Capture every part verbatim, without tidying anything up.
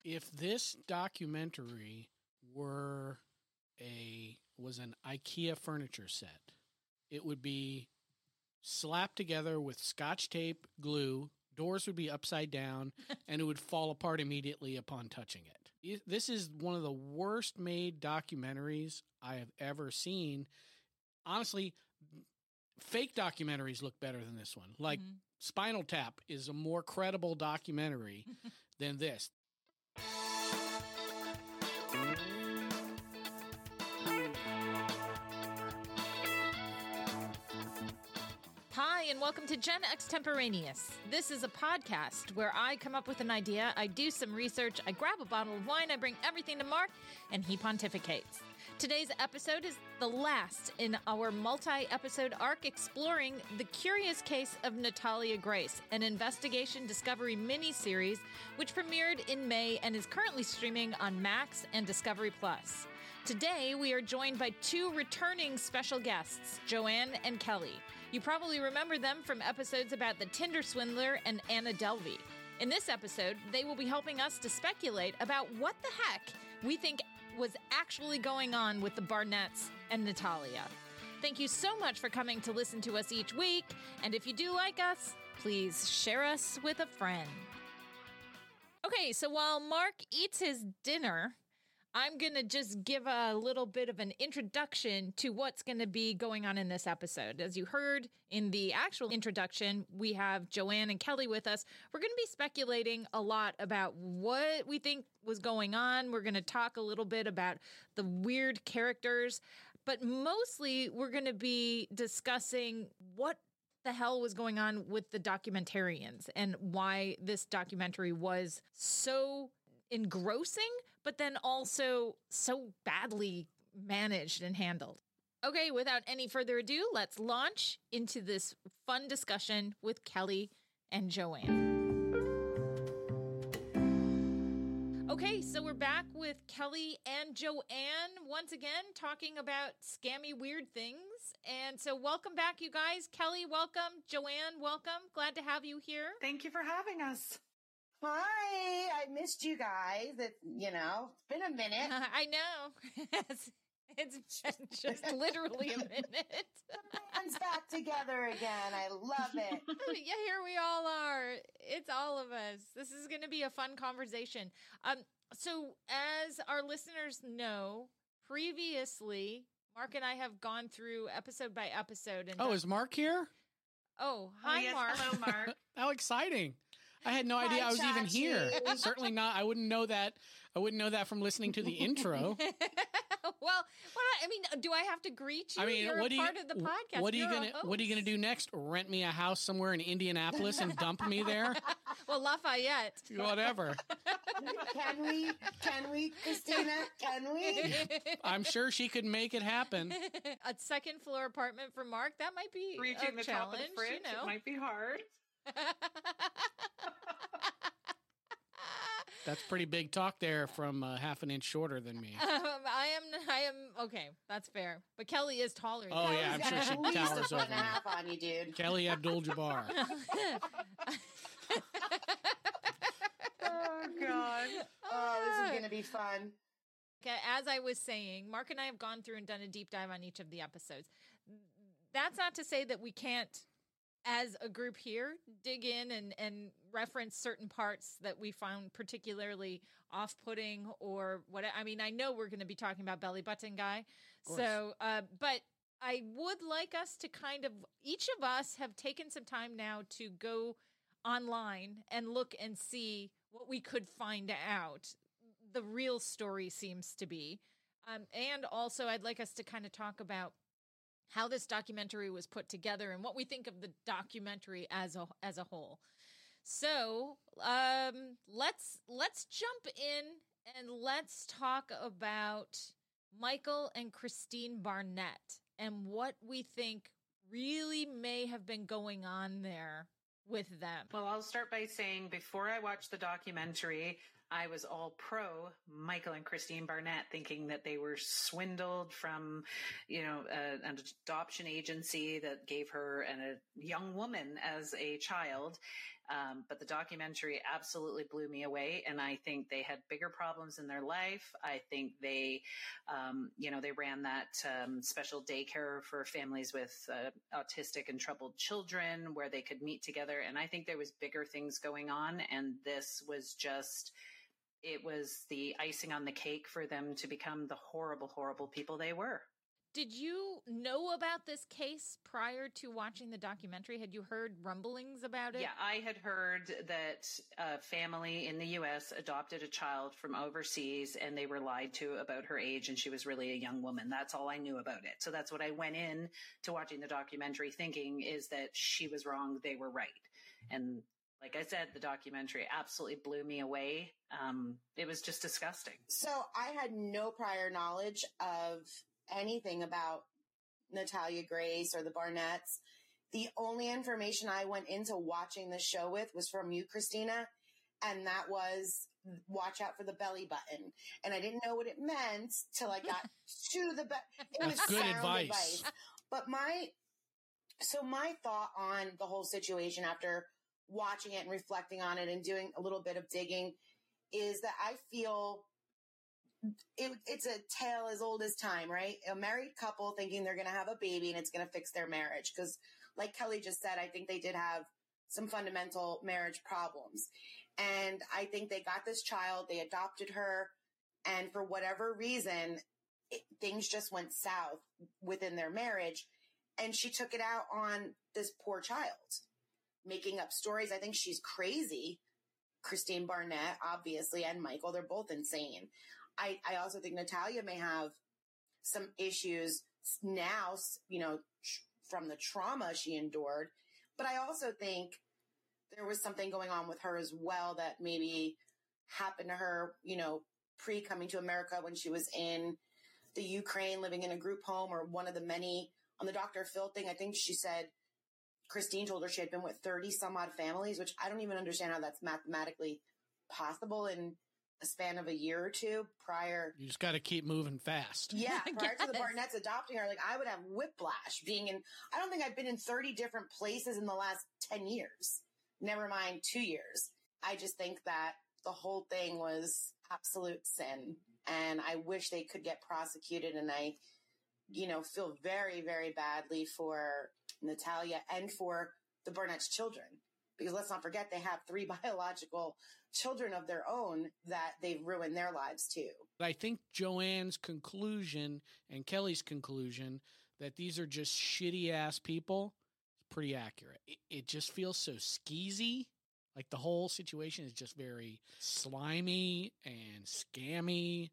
If this documentary were a was an IKEA furniture set, it would be slapped together with Scotch tape, glue. Doors would be upside down, and it would fall apart immediately upon touching it. This is one of the worst made documentaries I have ever seen. Honestly, fake documentaries look better than this one. Like mm-hmm. Spinal Tap is a more credible documentary than this. Hi, and welcome to Gen Extemporaneous. This is a podcast where I come up with an idea, I do some research, I grab a bottle of wine, I bring everything to Mark, and he pontificates. Today's episode is the last in our multi-episode arc exploring the curious case of Natalia Grace, an investigation discovery miniseries which premiered in May and is currently streaming on Max and Discovery Plus. Today, we are joined by two returning special guests, Joanne and Kelly. You probably remember them from episodes about the Tinder swindler and Anna Delvey. In this episode, they will be helping us to speculate about what the heck we think was actually going on with the Barnetts and Natalia. Thank you so much for coming to listen to us each week, and if you do like us, please share us with a friend. Okay, so while Mark eats his dinner, I'm going to just give a little bit of an introduction to what's going to be going on in this episode. As you heard in the actual introduction, we have Joanne and Kelly with us. We're going to be speculating a lot about what we think was going on. We're going to talk a little bit about the weird characters, but mostly we're going to be discussing what the hell was going on with the documentarians and why this documentary was so engrossing, but then also so badly managed and handled. Okay, without any further ado, let's launch into this fun discussion with Kelly and Joanne. Okay, so we're back with Kelly and Joanne once again talking about scammy weird things. And so welcome back, you guys. Kelly, welcome. Joanne, welcome. Glad to have you here. Thank you for having us. Hi, I missed you guys. It, you know, it's been a minute. Uh, I know. it's, it's been just literally a minute. The band's back together again. I love it. Yeah, here we all are. It's all of us. This is going to be a fun conversation. Um, so as our listeners know, previously, Mark and I have gone through episode by episode. And oh, done- is Mark here? Oh, hi, oh, yes. Mark. Hello, Mark. How exciting. I had no Hi, idea I was Chachi. even here. Certainly not. I wouldn't know that. I wouldn't know that from listening to the intro. well, well, I mean, do I have to greet you? I mean, You're what a are part you, of the podcast. What are you You're gonna What are you gonna do next? Rent me a house somewhere in Indianapolis and dump me there? Well, Lafayette. Whatever. Can we? Can we, Christina? Can we? I'm sure she could make it happen. A second floor apartment for Mark. That might be Reaching a the challenge, top of the fridge, you know. it might be hard. That's pretty big talk there from uh, half an inch shorter than me. Um, I am. I am okay. That's fair. But Kelly is taller. Oh, than yeah, I'm me. sure she At least towers a foot and a over me. half on you, dude. Kelly Abdul-Jabbar. Oh, God. Oh, this is gonna be fun. Okay, as I was saying, Mark and I have gone through and done a deep dive on each of the episodes. That's not to say that we can't, as a group here, dig in and, and reference certain parts that we found particularly off-putting or what. I mean, I know we're going to be talking about Belly Button Guy. So, uh, but I would like us to kind of, each of us have taken some time now to go online and look and see what we could find out. The real story seems to be. Um, and also I'd like us to kind of talk about how this documentary was put together and what we think of the documentary as a as a whole. So um, let's let's jump in and let's talk about Michael and Christine Barnett and what we think really may have been going on there with them. Well, I'll start by saying before I watched the documentary, I was all pro Michael and Christine Barnett, thinking that they were swindled from, you know, a, an adoption agency that gave her an, a young woman as a child. Um, but the documentary absolutely blew me away. And I think they had bigger problems in their life. I think they, um, you know, they ran that um, special daycare for families with uh, autistic and troubled children where they could meet together. And I think there was bigger things going on. And this was just, it was the icing on the cake for them to become the horrible, horrible people they were. Did you know about this case prior to watching the documentary? Had you heard rumblings about it? Yeah, I had heard that a family in the U S adopted a child from overseas and they were lied to about her age and she was really a young woman. That's all I knew about it. So that's what I went in to watching the documentary thinking is that she was wrong, they were right. And like I said, the documentary absolutely blew me away. Um, it was just disgusting. So I had no prior knowledge of anything about Natalia Grace or the Barnetts. The only information I went into watching the show with was from you, Christina, and that was watch out for the belly button. And I didn't know what it meant till I got to the belly. It That's was good sound advice. advice. But my, so my thought on the whole situation after watching it and reflecting on it and doing a little bit of digging is that I feel It, it's a tale as old as time, right? A married couple thinking they're going to have a baby and it's going to fix their marriage. Because like Kelly just said, I think they did have some fundamental marriage problems. And I think they got this child, they adopted her, and for whatever reason, it, things just went south within their marriage. And she took it out on this poor child, making up stories. I think she's crazy. Christine Barnett, obviously, and Michael, they're both insane. I, I also think Natalia may have some issues now, you know, tr- from the trauma she endured. But I also think there was something going on with her as well that maybe happened to her, you know, pre coming to America when she was in the Ukraine, living in a group home or one of the many on the Doctor Phil thing. I think she said, Christine told her she had been with thirty some odd families, which I don't even understand how that's mathematically possible in a span of a year or two prior. You just got to keep moving fast. Yeah, prior to the Yes. Barnetts adopting her, like I would have whiplash being in, I don't think I've been in thirty different places in the last ten years. Never mind two years. I just think that the whole thing was absolute sin. And I wish they could get prosecuted. And I, you know, feel very, very badly for Natalia and for the Barnett's children. Because let's not forget, they have three biological children of their own that they've ruined their lives too. I think Joanne's conclusion and Kelly's conclusion that these are just shitty ass people is pretty accurate. It, it just feels so skeezy. Like the whole situation is just very slimy and scammy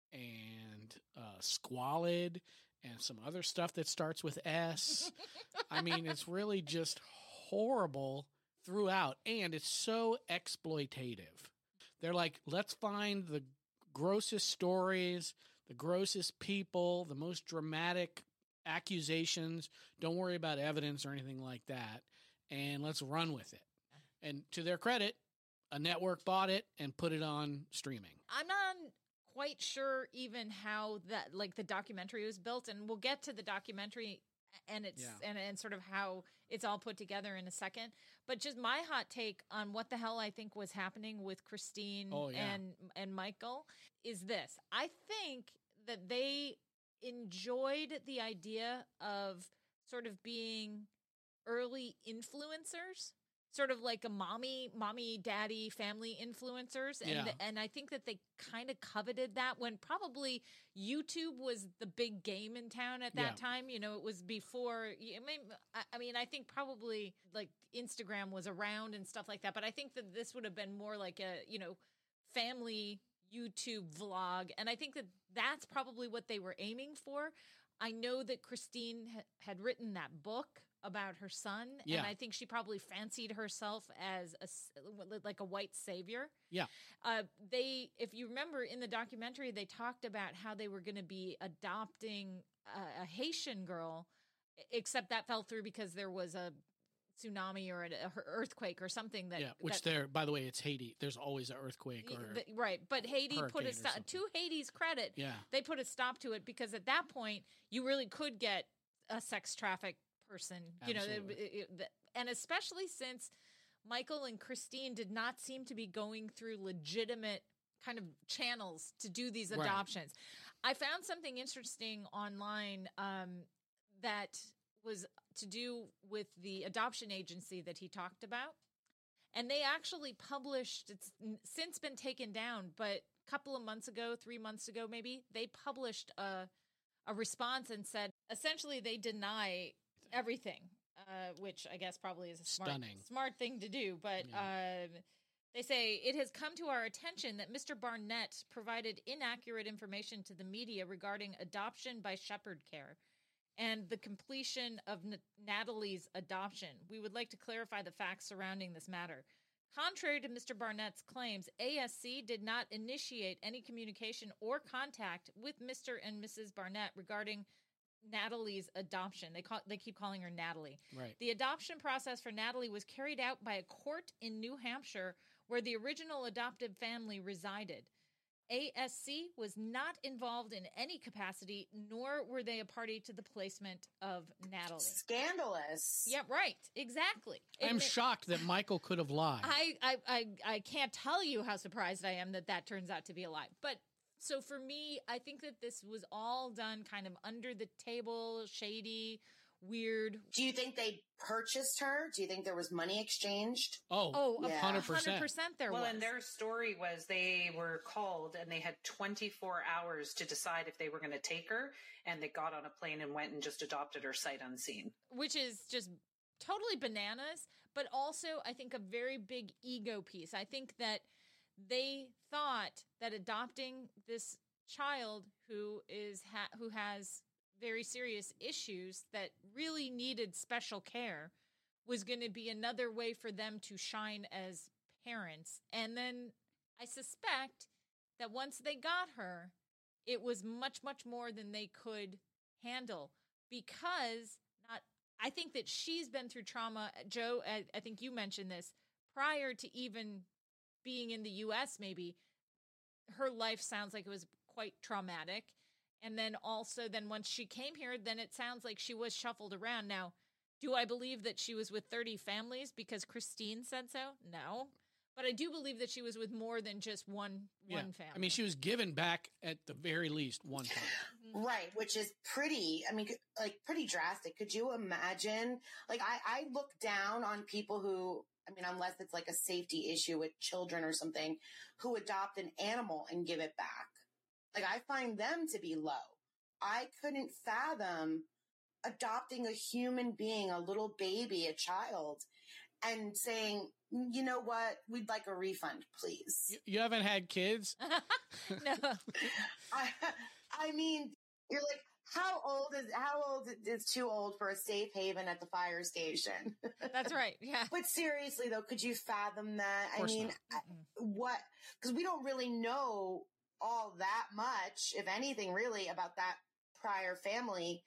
and uh, squalid and some other stuff that starts with S. I mean, it's really just horrible throughout, and it's so exploitative. They're like, let's find the grossest stories, the grossest people, the most dramatic accusations. Don't worry about evidence or anything like that, and let's run with it. And to their credit, a network bought it and put it on streaming. I'm not quite sure even how that, like, the documentary was built, and we'll get to the documentary and it's Yeah. and, and sort of how it's all put together in a second. But just my hot take on what the hell I think was happening with Christine Oh, yeah. and and Michael is this. I think that they enjoyed the idea of sort of being early influencers. Sort of like a mommy, mommy, daddy, family influencers. And, Yeah. and I think that they kind of coveted that when probably YouTube was the big game in town at that Yeah. time. You know, it was before, I mean, I- I mean, I think probably like Instagram was around and stuff like that. But I think that this would have been more like a, you know, family YouTube vlog. And I think that that's probably what they were aiming for. I know that Christine ha- had written that book about her son, Yeah. and I think she probably fancied herself as a s- like a white savior. Yeah. Uh, they, if you remember in the documentary, they talked about how they were going to be adopting a, a Haitian girl, except that fell through because there was a tsunami or an a earthquake or something that. Yeah, which that, there, by the way, it's Haiti. There's always an earthquake or the- right, but Haiti put hurricane a or stop. something. To Haiti's credit, yeah, they put a stop to it because at that point you really could get a sex traffic person, you know, Absolutely. it- it- the- and especially since Michael and Christine did not seem to be going through legitimate kind of channels to do these Right. adoptions. I found something interesting online um, that was to do with the adoption agency that he talked about. And they actually published, it's since been taken down, but a couple of months ago, three months ago maybe, they published a, a response and said, essentially they deny everything, uh, which I guess probably is a smart, Stunning. smart thing to do. But Yeah. um, they say, it has come to our attention that Mister Barnett provided inaccurate information to the media regarding adoption by Shepherd Care and the completion of N- Natalie's adoption. We would like to clarify the facts surrounding this matter. Contrary to Mister Barnett's claims, A S C did not initiate any communication or contact with Mister and Missus Barnett regarding Natalie's adoption. They call they keep calling her Natalie. Right. The adoption process for Natalie was carried out by a court in New Hampshire where the original adoptive family resided. A S C was not involved in any capacity, nor were they a party to the placement of Natalie. Scandalous. Yeah, right. Exactly. I'm It- shocked that Michael could have lied. I, I, I, I can't tell you how surprised I am that that turns out to be a lie. But so for me, I think that this was all done kind of under the table, shady, weird. Do you think they purchased her? Do you think there was money exchanged? oh, Oh, a Yeah. one hundred hundred percent. percent there Well, was. and their story was they were called and they had twenty-four hours to decide if they were going to take her. And they got on a plane and went and just adopted her sight unseen. Which is just totally bananas, but also I think a very big ego piece. I think that they thought that adopting this child who is ha- who has very serious issues that really needed special care was going to be another way for them to shine as parents. And then I suspect that once they got her, it was much, much more than they could handle because not, I think that she's been through trauma. Joe, I, I think you mentioned this prior to even being in the U S, maybe her life sounds like it was quite traumatic. And then also then once she came here, then it sounds like she was shuffled around. Now, do I believe that she was with thirty families because Christine said so? No. But I do believe that she was with more than just one Yeah. one family. I mean, she was given back at the very least one time. Right, which is pretty, I mean, like pretty drastic. Could you imagine? Like, I, I look down on people who, I mean, unless it's like a safety issue with children or something, who adopt an animal and give it back. Like, I find them to be low. I couldn't fathom adopting a human being, a little baby, a child, and saying, you know what, we'd like a refund, please. You, you haven't had kids? No. I, I mean, you're like, how old is, how old is too old for a safe haven at the fire station? That's right. Yeah. But seriously though, could you fathom that? I course mean, not. I, what, because we don't really know all that much, if anything really, about that prior family.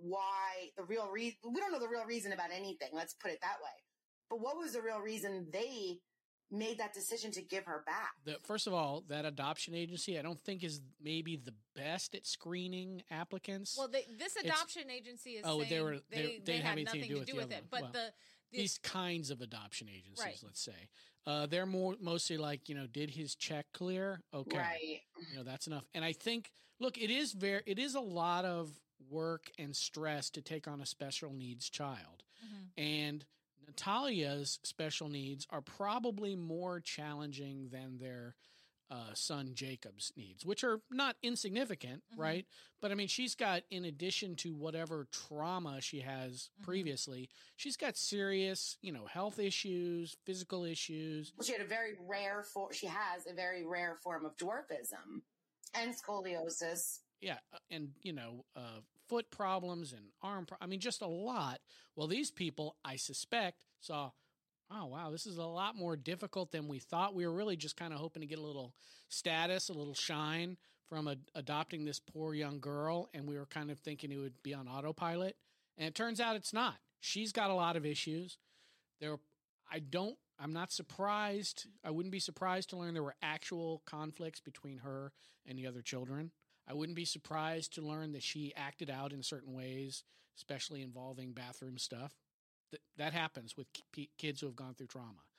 Why the real reason, we don't know the real reason about anything. Let's put it that way. But what was the real reason they made that decision to give her back? The, first of all, that adoption agency, I don't think is maybe the best at screening applicants. Well, they, this adoption agency is oh, saying they were- they, they- they, they didn't have had anything nothing to do with, the it. other But one. the, the These kinds of adoption agencies, Right. let's say, uh, they're more mostly like, you know, did his check clear? Okay, Right. you know, that's enough. And I think, look, it is very, it is a lot of work and stress to take on a special needs child, Mhm. and Natalia's special needs are probably more challenging than their uh, son Jacob's needs, which are not insignificant, Mhm. right? But I mean, she's got, in addition to whatever trauma she has Mhm. previously, she's got serious, you know, health issues, physical issues. Well, she had a very rare for, she has a very rare form of dwarfism and scoliosis. Yeah, uh, and you know, uh, foot problems and arm. Pro- I mean, just a lot. Well, these people, I suspect, saw, oh wow, this is a lot more difficult than we thought. We were really just kind of hoping to get a little status, a little shine from a- adopting this poor young girl, and we were kind of thinking it would be on autopilot. And it turns out it's not. She's got a lot of issues. There, I don't. I'm not surprised. I wouldn't be surprised to learn there were actual conflicts between her and the other children. I wouldn't be surprised to learn that she acted out in certain ways, especially involving bathroom stuff. That that happens with ki- kids who have gone through trauma.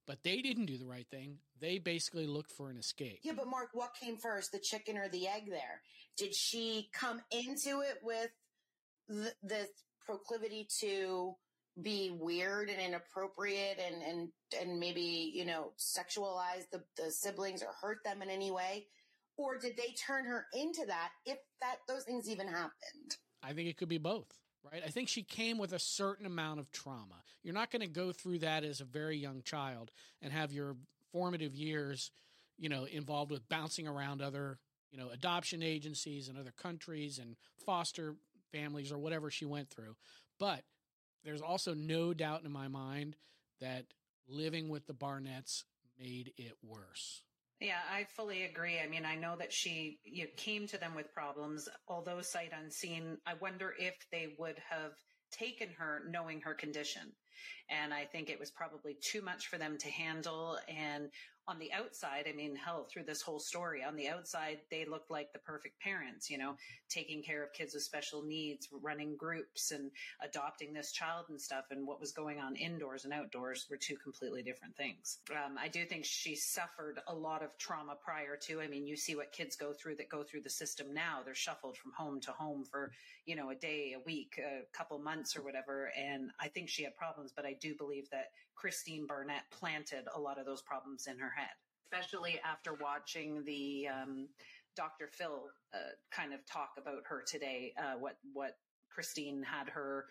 But they didn't do the right thing. They basically looked for an escape. Yeah, but Mark, what came first, the chicken or the egg there? Did she come into it with th- this proclivity to be weird and inappropriate and, and, and maybe, you know, sexualize the, the siblings or hurt them in any way? Or did they turn her into that if that those things even happened? I think it could be both, right? I think she came with a certain amount of trauma. You're not going to go through that as a very young child and have your formative years, you know, involved with bouncing around other, you know, adoption agencies and other countries and foster families or whatever she went through. But there's also no doubt in my mind that living with the Barnetts made it worse. Yeah, I fully agree. I mean, I know that she you know, came to them with problems, although sight unseen. I wonder if they would have taken her knowing her condition. And I think it was probably too much for them to handle. And on the outside, I mean, hell, through this whole story, on the outside, they looked like the perfect parents, you know, taking care of kids with special needs, running groups and adopting this child and stuff. And what was going on indoors and outdoors were two completely different things. Um, I do think she suffered a lot of trauma prior to. I mean, you see what kids go through that go through the system now. They're shuffled from home to home for, you know, a day, a week, a couple months or whatever. And I think she had problems, but I do believe that Christine Barnett planted a lot of those problems in her head, especially after watching the um, Doctor Phil uh, kind of talk about her today, uh, what, what Christine had her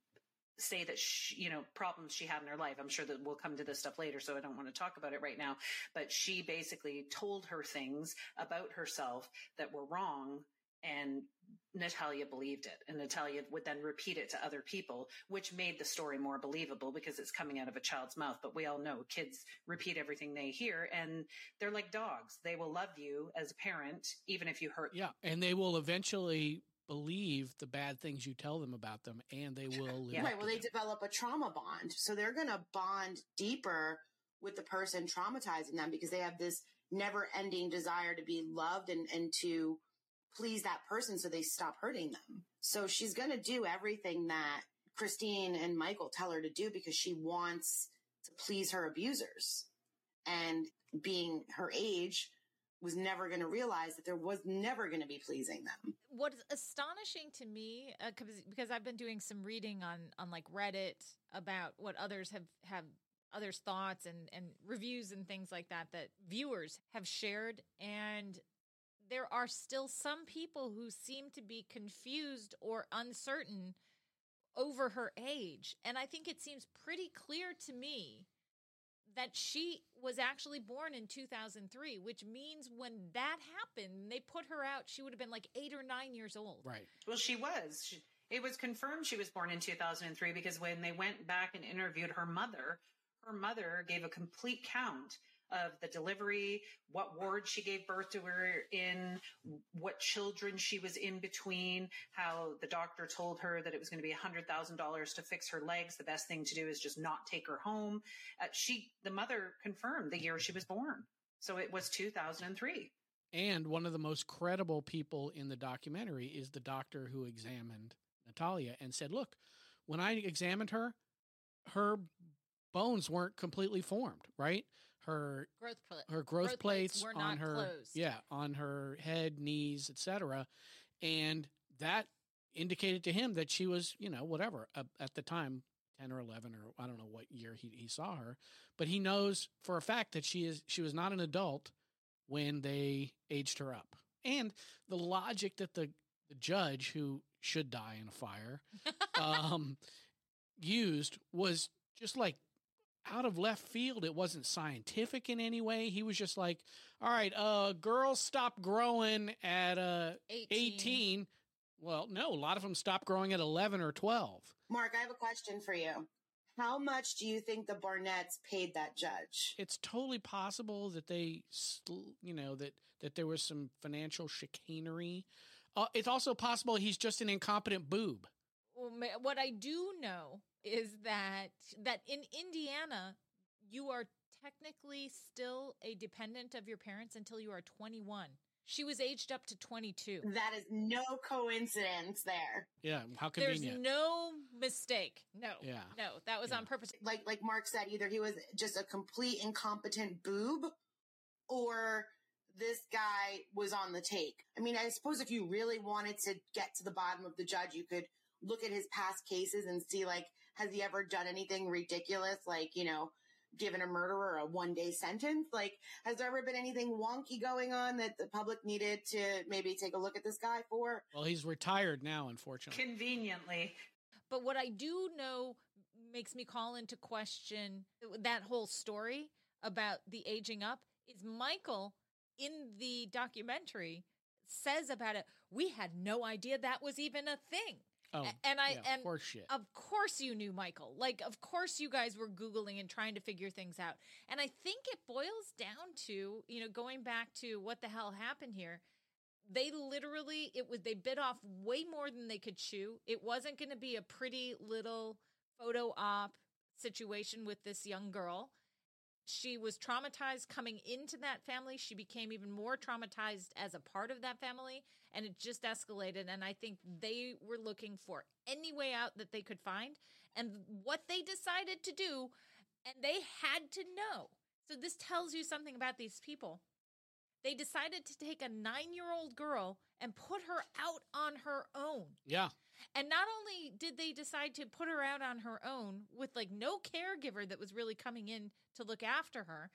say that, she, you know, problems she had in her life. I'm sure that we'll come to this stuff later, so I don't want to talk about it right now. But she basically told her things about herself that were wrong, and Natalia believed it, and Natalia would then repeat it to other people, which made the story more believable because it's coming out of a child's mouth. But we all know kids repeat everything they hear, and they're like dogs. They will love you as a parent, even if you hurt. Yeah, and they will eventually believe the bad things you tell them about them, and they will live yeah. Right, well, they them. develop a trauma bond. So they're going to bond deeper with the person traumatizing them because they have this never-ending desire to be loved and, and to please that person so they stop hurting them. So she's going to do everything that Christine and Michael tell her to do because she wants to please her abusers. And being her age, was never going to realize that there was never going to be pleasing them. What's astonishing to me, uh, because I've been doing some reading on, on like Reddit about what others have, have others' thoughts and, and reviews and things like that, that viewers have shared. And there are still some people who seem to be confused or uncertain over her age. And I think it seems pretty clear to me that she was actually born in two thousand three, which means when that happened, they put her out, she would have been like eight or nine years old. Right. Well, she was. She, it was confirmed she was born in two thousand three because when they went back and interviewed her mother, her mother gave a complete count of the delivery, what ward she gave birth to her in, what children she was in between, how the doctor told her that it was going to be one hundred thousand dollars to fix her legs. The best thing to do is just not take her home. Uh, she, the mother confirmed the year she was born. So it was two thousand three. And one of the most credible people in the documentary is the doctor who examined Natalia and said, look, when I examined her, her bones weren't completely formed, right? Her growth, pl- her growth, growth plates, plates were on not her, closed. yeah, on her head, knees, et cetera. And that indicated to him that she was, you know, whatever, uh, at the time, ten or eleven, or I don't know what year he, he saw her, but he knows for a fact that she is, she was not an adult when they aged her up. And the logic that the, the judge, who should die in a fire, um, used was just like out of left field. It wasn't scientific in any way. He was just like, all right, uh, girls stop growing at uh, eighteen. eighteen. Well, no, a lot of them stop growing at eleven or twelve. Mark, I have a question for you. How much do you think the Barnetts paid that judge? It's totally possible that they, you know, that, that there was some financial chicanery. Uh, it's also possible he's just an incompetent boob. Well, what I do know is that that in Indiana, you are technically still a dependent of your parents until you are twenty-one. she was aged up to twenty-two. That is no coincidence there. Yeah, how There's convenient. no mistake. No. Yeah. No, that was Yeah. on purpose. Like like Mark said, either he was just a complete incompetent boob, or this guy was on the take. I mean, I suppose if you really wanted to get to the bottom of the judge, you could look at his past cases and see, like, has he ever done anything ridiculous, like, you know, given a murderer a one day sentence? Like, has there ever been anything wonky going on that the public needed to maybe take a look at this guy for? Well, he's retired now, unfortunately. Conveniently. But what I do know makes me call into question that whole story about the aging up is Michael in the documentary says about it, we had no idea that was even a thing. Oh, and I yeah, and horseshit. of course you knew Michael. Like, of course you guys were Googling and trying to figure things out. And I think it boils down to, you know, going back to what the hell happened here. They literally, it was, they bit off way more than they could chew. It wasn't going to be a pretty little photo op situation with this young girl. She was traumatized coming into that family. She became even more traumatized as a part of that family, and it just escalated. And I think they were looking for any way out that they could find, and what they decided to do, and they had to know. So this tells you something about these people. They decided to take a nine-year-old girl and put her out on her own. Yeah. And not only did they decide to put her out on her own with like no caregiver that was really coming in to look after her.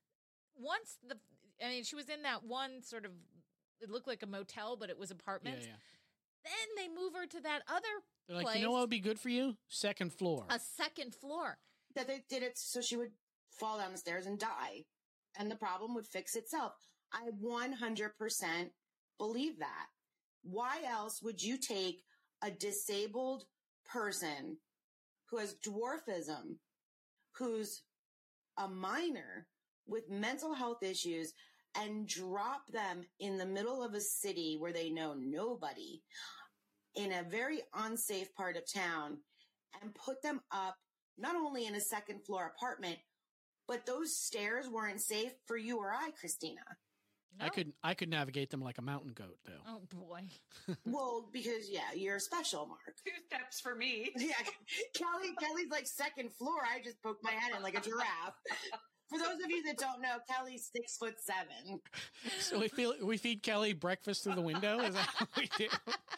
Once the, I mean, she was in that one sort of, it looked like a motel, but it was apartments. Yeah, yeah. Then they move her to that other They're like, place, you know what would be good for you? Second floor. a second floor. That they did it so she would fall down the stairs and die, and the problem would fix itself. I one hundred percent believe that. Why else would you take a disabled person who has dwarfism, who's a minor with mental health issues, and drop them in the middle of a city where they know nobody, in a very unsafe part of town, and put them up not only in a second floor apartment, but those stairs weren't safe for you or I, Christina. No? I could I could navigate them like a mountain goat, though. Oh boy. Well, because yeah, you're special, Mark. Two steps for me. Yeah, Kelly. Kelly's like second floor. I just poked my head in like a giraffe. For those of you that don't know, Kelly's six foot seven. So we feel we feed Kelly breakfast through the window. Is that what we do?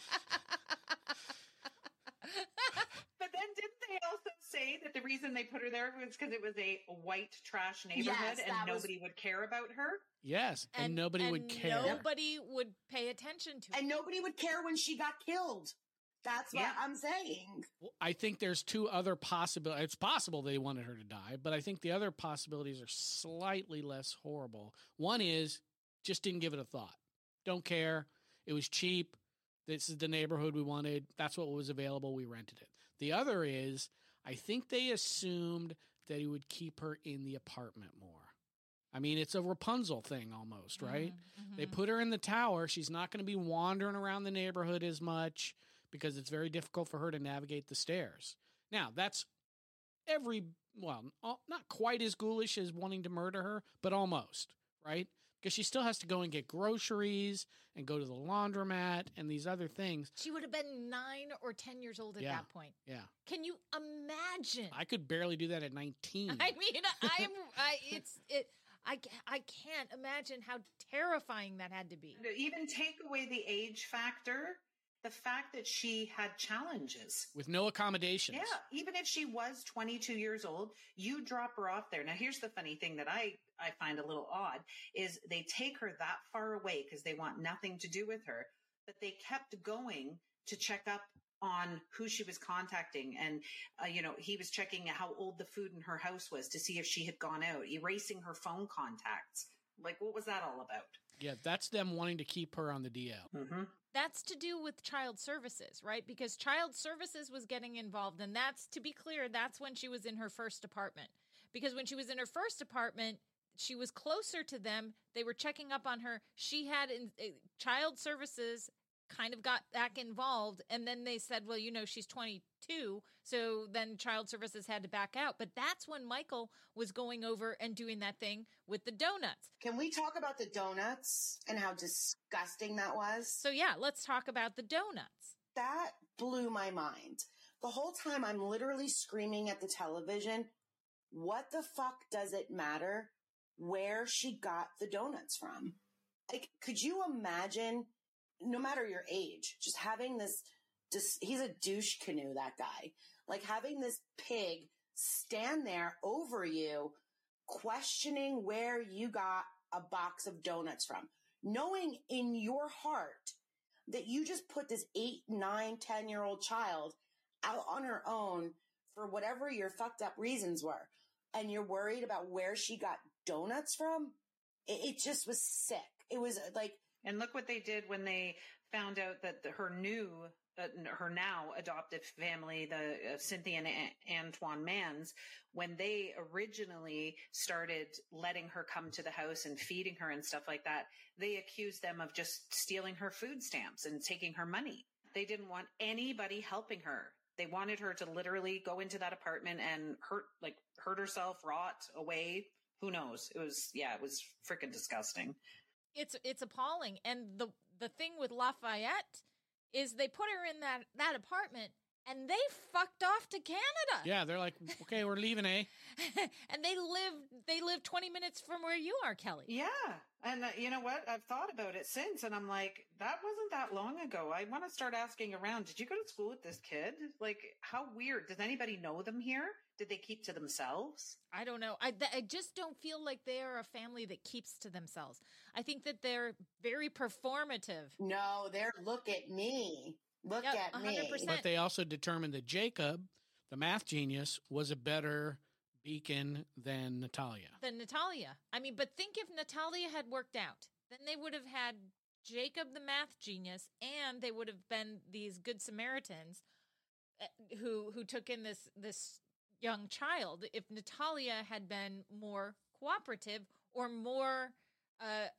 But then didn't they also say that the reason they put her there was because it was a white trash neighborhood Yes, and that was- nobody would care about her? Yes, and, nobody would and care. Nobody would pay attention to it. And nobody would care when she got killed. That's what Yeah. I'm saying. Well, I think there's two other possibilities. It's possible they wanted her to die, but I think the other possibilities are slightly less horrible. One is just didn't give it a thought. Don't care. It was cheap. This is the neighborhood we wanted. That's what was available. We rented it. The other is I think they assumed that he would keep her in the apartment more. I mean, it's a Rapunzel thing almost, right? Mhm, They mhm. put her in the tower. She's not going to be wandering around the neighborhood as much because it's very difficult for her to navigate the stairs. Now, that's every, well, all- not quite as ghoulish as wanting to murder her, but almost, right? Because she still has to go and get groceries and go to the laundromat and these other things. She would have been nine or ten years old at Yeah. that point. Yeah. Can you imagine? I could barely do that at nineteen. I mean, I'm, I, it's, it, I, ca- I can't imagine how terrifying that had to be. Even take away the age factor, the fact that she had challenges. With no accommodations. Yeah, even if she was twenty-two years old, you drop her off there. Now, here's the funny thing that I, I find a little odd is they take her that far away because they want nothing to do with her, but they kept going to check up on who she was contacting. And, uh, you know, he was checking how old the food in her house was to see if she had gone out, erasing her phone contacts. Like, what was that all about? Yeah, that's them wanting to keep her on the D L. Mm-hmm. That's to do with child services, right? Because child services was getting involved. And that's, to be clear, that's when she was in her first apartment. Because when she was in her first apartment, she was closer to them. They were checking up on her. She had in, uh, child services kind of got back involved. And then they said, well, you know, she's twenty-two. So then Child Services had to back out. But that's when Michael was going over and doing that thing with the donuts. Can we talk about the donuts and how disgusting that was? So yeah, let's talk about the donuts. That blew my mind. The whole time I'm literally screaming at the television, what the fuck does it matter where she got the donuts from? Like, could you imagine, no matter your age, just having this, just, he's a douche canoe, that guy, like having this pig stand there over you, questioning where you got a box of donuts from, knowing in your heart that you just put this eight, nine, ten year old child out on her own for whatever your fucked up reasons were. And you're worried about where she got donuts from. It, it just was sick. It was like, and look what they did when they found out that the, her new, uh, her now adoptive family, the uh, Cynthia and a- Antoine Mans, when they originally started letting her come to the house and feeding her and stuff like that, they accused them of just stealing her food stamps and taking her money. They didn't want anybody helping her. They wanted her to literally go into that apartment and hurt, like hurt herself, rot away. Who knows? It was, yeah, it was freaking disgusting. It's it's appalling. And the the thing with Lafayette is they put her in that, that apartment and they fucked off to Canada. Yeah, they're like, okay, we're leaving, eh? And they live they live twenty minutes from where you are, Kelly. Yeah. And uh, you know what? I've thought about it since, and I'm like, that wasn't that long ago. I want to start asking around. Did you go to school with this kid? Like, how weird. Does anybody know them here? Did they keep to themselves? I don't know. I, th- I just don't feel like they are a family that keeps to themselves. I think that they're very performative. no, they're look at me. Look Yep, at one hundred percent. me. But they also determined that Jacob, the math genius, was a better beacon than Natalia. Than Natalia. I mean, but think if Natalia had worked out, then they would have had Jacob the math genius, and they would have been these good Samaritans uh, who who took in this this young child. If Natalia had been more cooperative or more uh,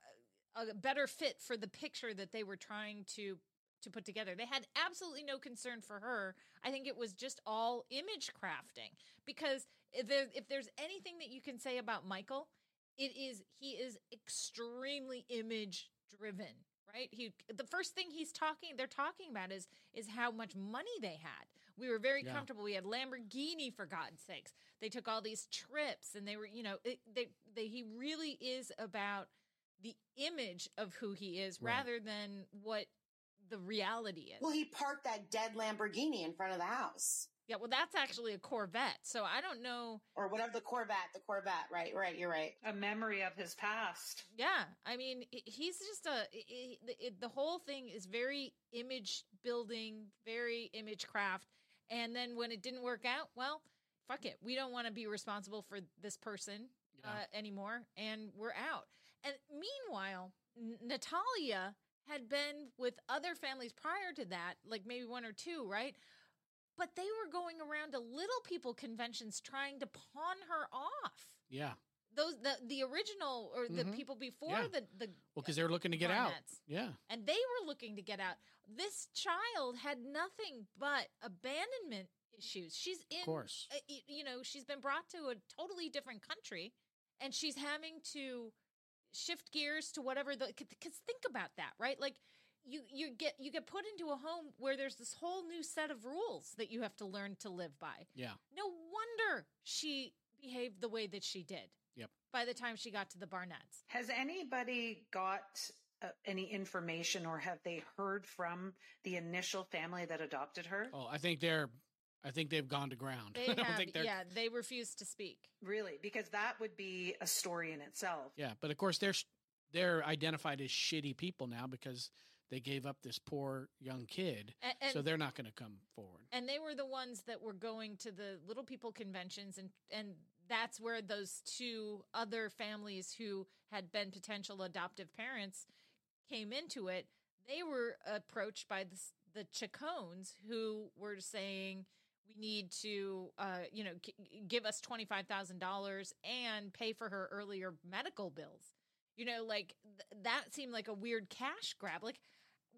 a, a better fit for the picture that they were trying to to put together. They had absolutely no concern for her. I think it was just all image crafting, because if, there, if there's anything that you can say about Michael, it is he is extremely image driven, right? He the first thing he's talking they're talking about is is how much money they had. We were very Yeah. comfortable. We had Lamborghini, for God's sakes. They took all these trips, and they were, you know, it, they, they he really is about the image of who he is, Right. rather than what the reality is. Well, he parked that dead Lamborghini in front of the house. Yeah, well, that's actually a Corvette. So I don't know. Or whatever, the Corvette, the Corvette. Right, right, you're right. A memory of his past. Yeah, I mean, i- he's just a. i- i- it, the whole thing is very image building, very image craft. And then when it didn't work out, well, fuck it. We don't want to be responsible for this person Yeah. uh, anymore, and we're out. And meanwhile, N- Natalia had been with other families prior to that, like maybe one or two, right? But they were going around to little people conventions trying to pawn her off. Yeah. Those the the original or the Mhm. people before Yeah. the the Well, because they were looking to get out. Barnetts. Yeah. And they were looking to get out. This child had nothing but abandonment issues. She's in, Of course. uh, y- you know, she's been brought to a totally different country, and she's having to shift gears to whatever the. Because think about that, right? Like you you get you get put into a home where there's this whole new set of rules that you have to learn to live by. Yeah. No wonder she behaved the way that she did. Yep. By the time she got to the Barnetts. Has anybody got uh, any information, or have they heard from the initial family that adopted her? Oh, I think they're. I think they've gone to ground. They I don't have, think they're. yeah, they refuse to speak. Really? Because that would be a story in itself. Yeah, but of course they're sh- they're identified as shitty people now because they gave up this poor young kid, And, and, so they're not going to come forward. and they were the ones that were going to the little people conventions, and and that's where those two other families who had been potential adoptive parents came into it. They were approached by the the Chacones, who were saying, we need to, uh, you know, g- give us twenty-five thousand dollars and pay for her earlier medical bills. You know, like th- that seemed like a weird cash grab. Like,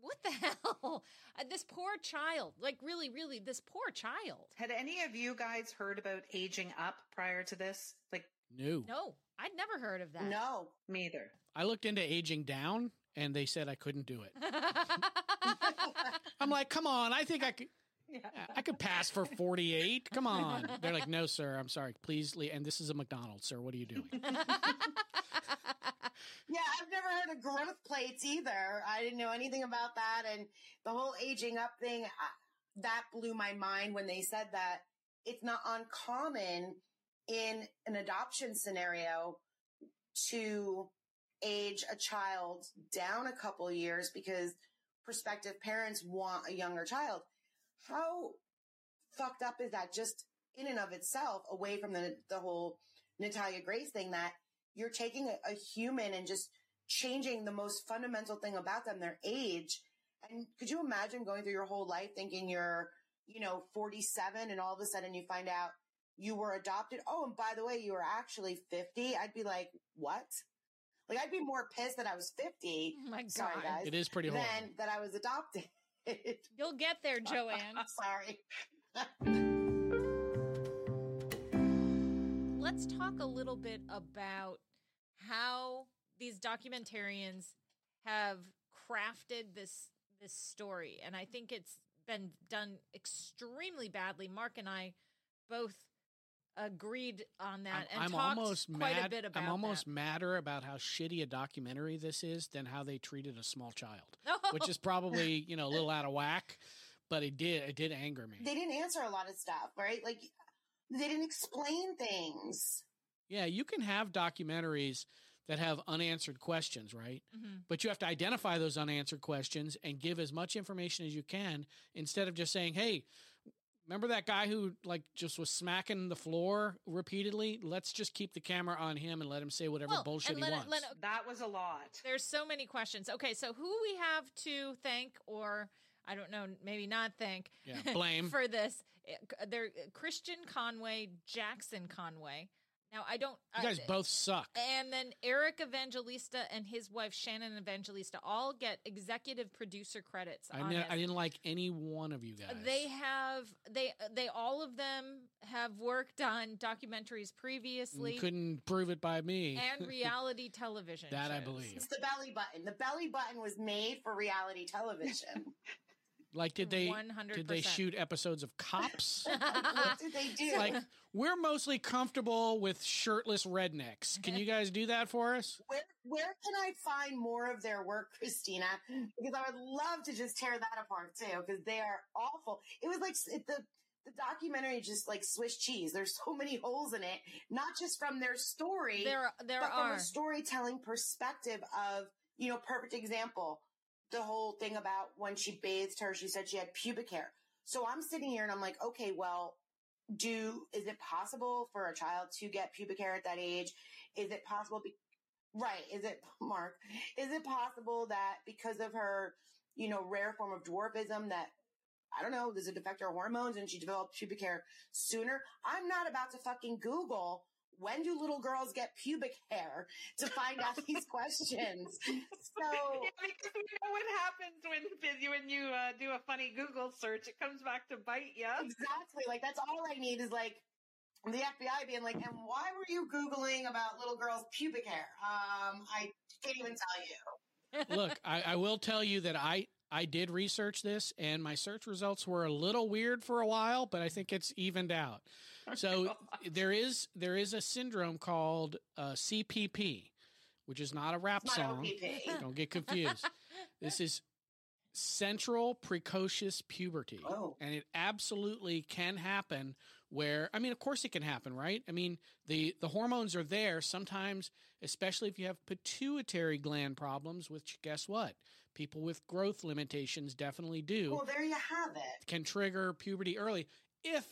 What the hell? Uh, this poor child, like really, really, this poor child. Had any of you guys heard about aging up prior to this? Like, No. No, I'd never heard of that. No. me either. I looked into aging down, and they said I couldn't do it. I'm like, come on, I think I could. Yeah. I could pass for forty-eight. Come on. They're like, no, sir. I'm sorry. Please leave. And this is a McDonald's, sir. What are you doing? Yeah, I've never heard of growth plates either. I didn't know anything about that. And the whole aging up thing, I, that blew my mind when they said that it's not uncommon in an adoption scenario to age a child down a couple years because prospective parents want a younger child. How fucked up is that just in and of itself, away from the, the whole Natalia Grace thing, that you're taking a, a human and just changing the most fundamental thing about them, their age. And could you imagine going through your whole life thinking you're, you know, forty-seven and all of a sudden you find out you were adopted? Oh, and by the way, you were actually fifty. I'd be like, what? Like, I'd be more pissed that I was fifty. Oh my God. Sorry, guys. It is pretty horrible. Than that I was adopted. You'll get there, Joanne. Sorry. Let's talk a little bit about how these documentarians have crafted this this story. And I think it's been done extremely badly. Mark and I both agreed on that I'm, and I'm talked almost quite mad, a bit about I'm almost that. madder about how shitty a documentary this is than how they treated a small child, Oh. which is probably, you know, a little out of whack, but it did, it did anger me. They didn't answer a lot of stuff, right? Like, they didn't explain things. Yeah, you can have documentaries that have unanswered questions, right? Mhm. But you have to identify those unanswered questions and give as much information as you can instead of just saying, hey, remember that guy who like just was smacking the floor repeatedly? Let's just keep the camera on him and let him say whatever Well, bullshit and he let it- wants. let it- That was a lot. There's so many questions. Okay, so who we have to thank, or I don't know, maybe not thank, Yeah, blame. for this? They're Christian Conway, Jackson Conway. Now I don't. You guys I, both suck. And then Eric Evangelista and his wife Shannon Evangelista all get executive producer credits. I, on ne- it. I didn't like any one of you guys. They have they they all of them have worked on documentaries previously You couldn't prove it by me. and reality television. That I shows. believe. It's the belly button. The belly button was made for reality television. Like, did they one hundred did they percent. shoot episodes of Cops? What did they do? Like, we're mostly comfortable with shirtless rednecks. Can you guys do that for us? where where can I find more of their work, Christina? Because I would love to just tear that apart too, because they are awful. It was like s- it, the the documentary is just like Swiss cheese. There's so many holes in it, not just from their story, There there but from are a storytelling perspective of, you know, perfect example. The whole thing about when she bathed her, she said she had pubic hair. So I'm sitting here and I'm like, okay, well, do, is it possible for a child to get pubic hair at that age? Is it possible? Be, right. Is it, Mark, is it possible that because of her, you know, rare form of dwarfism that, I don't know, there's a defect in her hormones and she developed pubic hair sooner? I'm not about to fucking Google when do little girls get pubic hair to find out these questions. So Yeah, because we know what happens when when you uh, do a funny Google search. It comes back to bite you. exactly, like that's all I need is like the F B I being like, and why were you Googling about little girls' pubic hair? Um, I can't even tell you. Look, I, I will tell you that I I did research this, and my search results were a little weird for a while, but I think it's evened out. So there is there is a syndrome called uh, C P P, which is not a rap It's not song. O P P. Don't get confused. This is central precocious puberty. Oh. And it absolutely can happen where, I mean, of course it can happen, right? I mean, the, the hormones are there sometimes, especially if you have pituitary gland problems, which guess what? People with growth limitations definitely do, Well, there you have it. can trigger puberty early. If,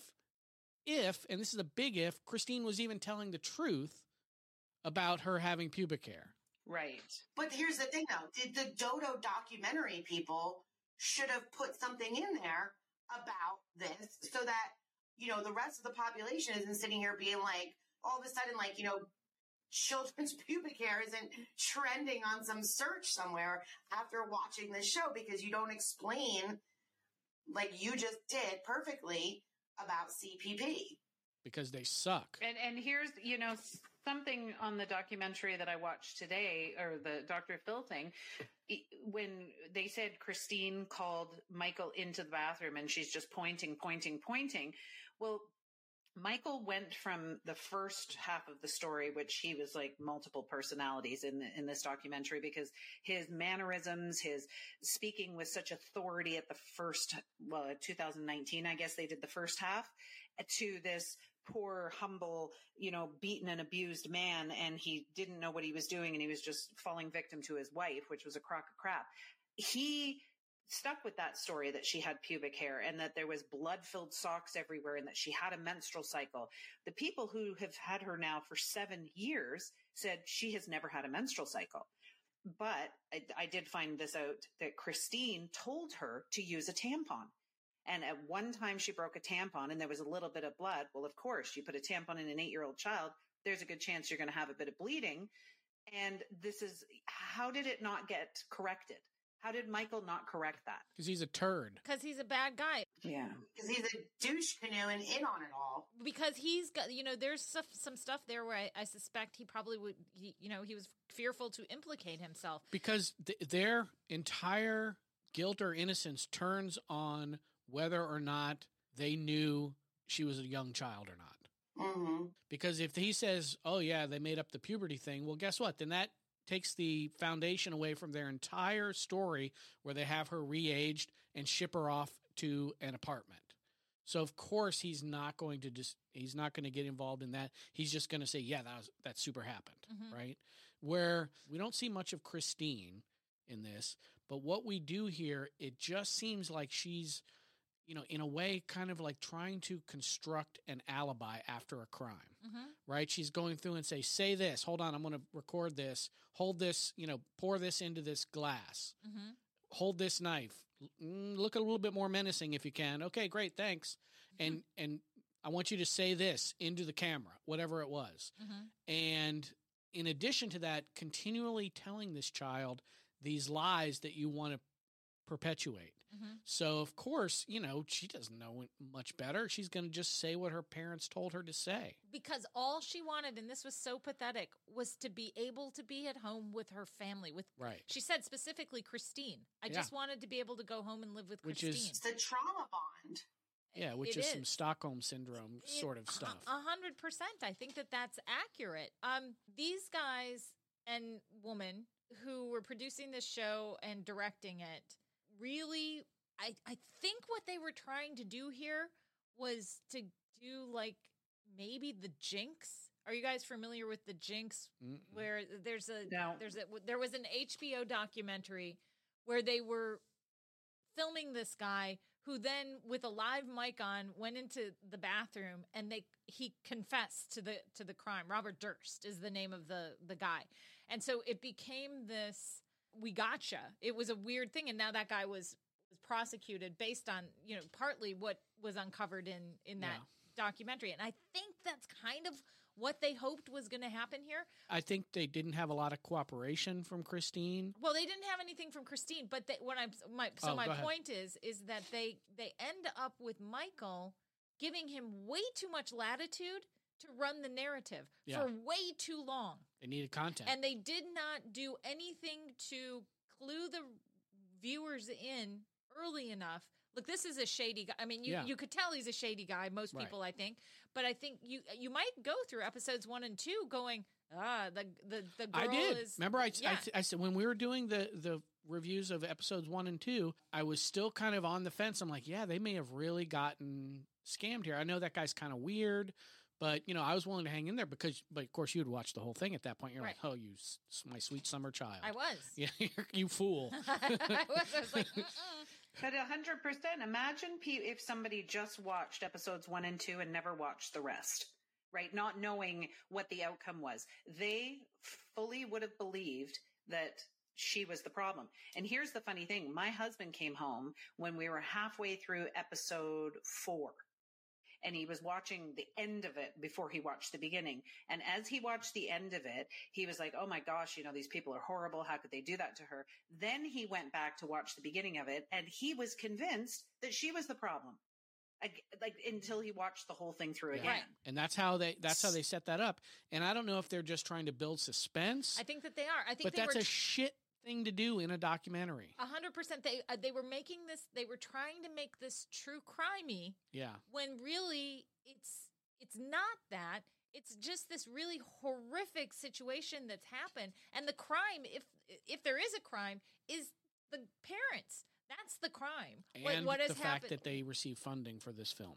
if, and this is a big if, Christine was even telling the truth about her having pubic hair. Right. But here's the thing though, did the Dodo documentary people should have put something in there about this so that, you know, the rest of the population isn't sitting here being like, all of a sudden, like, you know, children's pubic hair isn't trending on some search somewhere after watching this show, because you don't explain, like you just did perfectly, about C P P. Because they suck. And and here's, you know, something on the documentary that I watched today, or the Doctor Phil thing, when they said Christine called Michael into the bathroom and she's just pointing, pointing, pointing. Well, Michael went from the first half of the story, which he was like multiple personalities in the, in this documentary, because his mannerisms, his speaking with such authority at the first, well, two thousand nineteen, I guess they did the first half, to this poor, humble, you know, beaten and abused man. And he didn't know what he was doing. And he was just falling victim to his wife, which was a crock of crap. He stuck with that story that she had pubic hair and that there was blood-filled socks everywhere and that she had a menstrual cycle. The people who have had her now for seven years said she has never had a menstrual cycle. But I, I did find this out, that Christine told her to use a tampon. And at one time she broke a tampon and there was a little bit of blood. Well, of course, you put a tampon in an eight-year-old child, there's a good chance you're going to have a bit of bleeding. And this is, how did it not get corrected? How did Michael not correct that? Because he's a turd. Because he's a bad guy. Yeah. Because he's a douche canoe and in on it all. Because he's got, you know, there's stuff, some stuff there where I, I suspect he probably would, he, you know, he was fearful to implicate himself. Because th- their entire guilt or innocence turns on whether or not they knew she was a young child or not. Mm-hmm. Because if he says, oh, yeah, they made up the puberty thing, well, guess what? Then that takes the foundation away from their entire story where they have her re-aged and ship her off to an apartment. So of course he's not going to just, he's not going to get involved in that. He's just going to say, yeah, that was, that super happened. Mm-hmm. Right. Where we don't see much of Christine in this, but what we do here, it just seems like she's, you know, in a way, kind of like trying to construct an alibi after a crime, mm-hmm. right? She's going through and say, say this, hold on, I'm going to record this, hold this, you know, pour this into this glass, mm-hmm. hold this knife, look a little bit more menacing if you can. Okay, great, thanks. Mm-hmm. And, and I want you to say this into the camera, whatever it was. Mm-hmm. And in addition to that, continually telling this child these lies that you want to perpetuate. Mm-hmm. So, of course, you know, she doesn't know much better. She's going to just say what her parents told her to say. Because all she wanted, and this was so pathetic, was to be able to be at home with her family. With right. She said specifically Christine. I yeah. just wanted to be able to go home and live with which Christine. Is, it's the trauma bond. Yeah, which it is, is some Stockholm Syndrome it, sort of stuff. A hundred percent. I think that that's accurate. Um, these guys and woman who were producing this show and directing it really... I, I think what they were trying to do here was to do like maybe the Jinx. Are you guys familiar with the Jinx? Mm-mm. Where there's a no. there's a there was an H B O documentary where they were filming this guy who then, with a live mic on, went into the bathroom and they he confessed to the to the crime. Robert Durst is the name of the the guy, and so it became this we gotcha. It was a weird thing, and now that guy was. prosecuted based on, you know, partly what was uncovered in, in that yeah. documentary. And I think that's kind of what they hoped was going to happen here. I think they didn't have a lot of cooperation from Christine. Well, they didn't have anything from Christine, but they, what I'm, my, so oh, my point is, is that they, they end up with Michael giving him way too much latitude to run the narrative yeah. for way too long. They needed content. And they did not do anything to clue the viewers in early enough. Look, this is a shady guy. I mean, you, yeah. you could tell he's a shady guy, most people, right. I think. But I think you you might go through episodes one and two going, ah, the the, the girl I did. is... Remember, I, yeah. I, I said, when we were doing the, the reviews of episodes one and two, I was still kind of on the fence. I'm like, yeah, they may have really gotten scammed here. I know that guy's kind of weird, but, you know, I was willing to hang in there because, but of course, you would watch the whole thing at that point. You're right. like, oh, you, my sweet summer child. I was. Yeah, you fool. I was, I was like, mm-mm. But a hundred percent. Imagine if somebody just watched episodes one and two and never watched the rest, right? Not knowing what the outcome was. They fully would have believed that she was the problem. And here's the funny thing. My husband came home when we were halfway through episode four. and he was watching the end of it before he watched the beginning. And as he watched the end of it, he was like, oh my gosh, you know, these people are horrible. How could they do that to her? Then he went back to watch the beginning of it, and he was convinced that she was the problem. Like, like until he watched the whole thing through Yeah. again. Right. And that's how they that's how they set that up. And I don't know if they're just trying to build suspense, I think that they are. I think but they that's were a shit thing to do in a documentary. A hundred percent. They uh, they were making this. They were trying to make this true crimey Yeah. when really it's it's not that. It's just this really horrific situation that's happened, and the crime, if if there is a crime, is the parents. That's the crime. What- And what has the fact happened? that they receive funding for this film.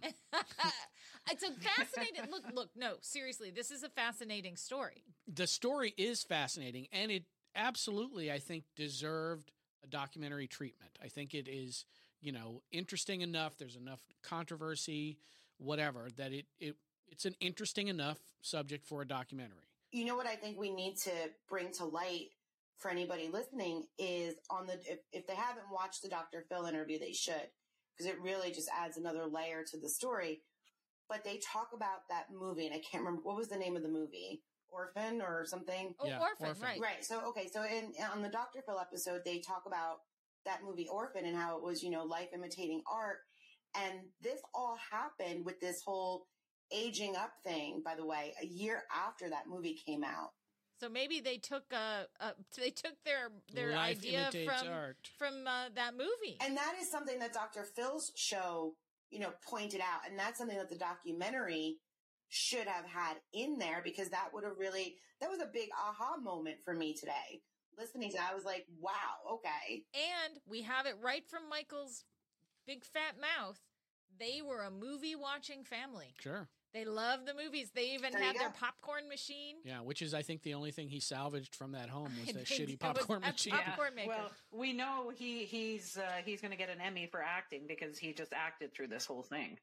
It's a fascinating look. Look, no, seriously, this is a fascinating story. The story is fascinating, and it absolutely, I think, deserved a documentary treatment. I think it is, you know, interesting enough. There's enough controversy, whatever, that it, it it's an interesting enough subject for a documentary. You know what I think we need to bring to light for anybody listening is on the, if, if they haven't watched the Doctor Phil interview, they should, because it really just adds another layer to the story. But they talk about that movie, and I can't remember, what was the name of the movie? Orphan or something? Oh, Yeah, orphan, Orphan. right? Right. So, okay. So in, on the Doctor Phil episode, they talk about that movie Orphan and how it was, you know, life imitating art. And this all happened with this whole aging up thing, by the way, a year after that movie came out. So maybe they took uh, uh they took their their Life idea imitates from art. from uh, that movie. And that is something that Doctor Phil's show, you know, pointed out. And that's something that the documentary should have had in there, because that would have really, that was a big aha moment for me today. Listening to that, I was like, wow, okay. And we have it right from Michael's big fat mouth. They were a movie watching family. Sure. They love the movies. They even There you had their go. popcorn machine. Yeah, which is, I think, the only thing he salvaged from that home was that It shitty was popcorn a machine. pop- Popcorn maker. Well, we know he he's uh, he's going to get an Emmy for acting because he just acted through this whole thing.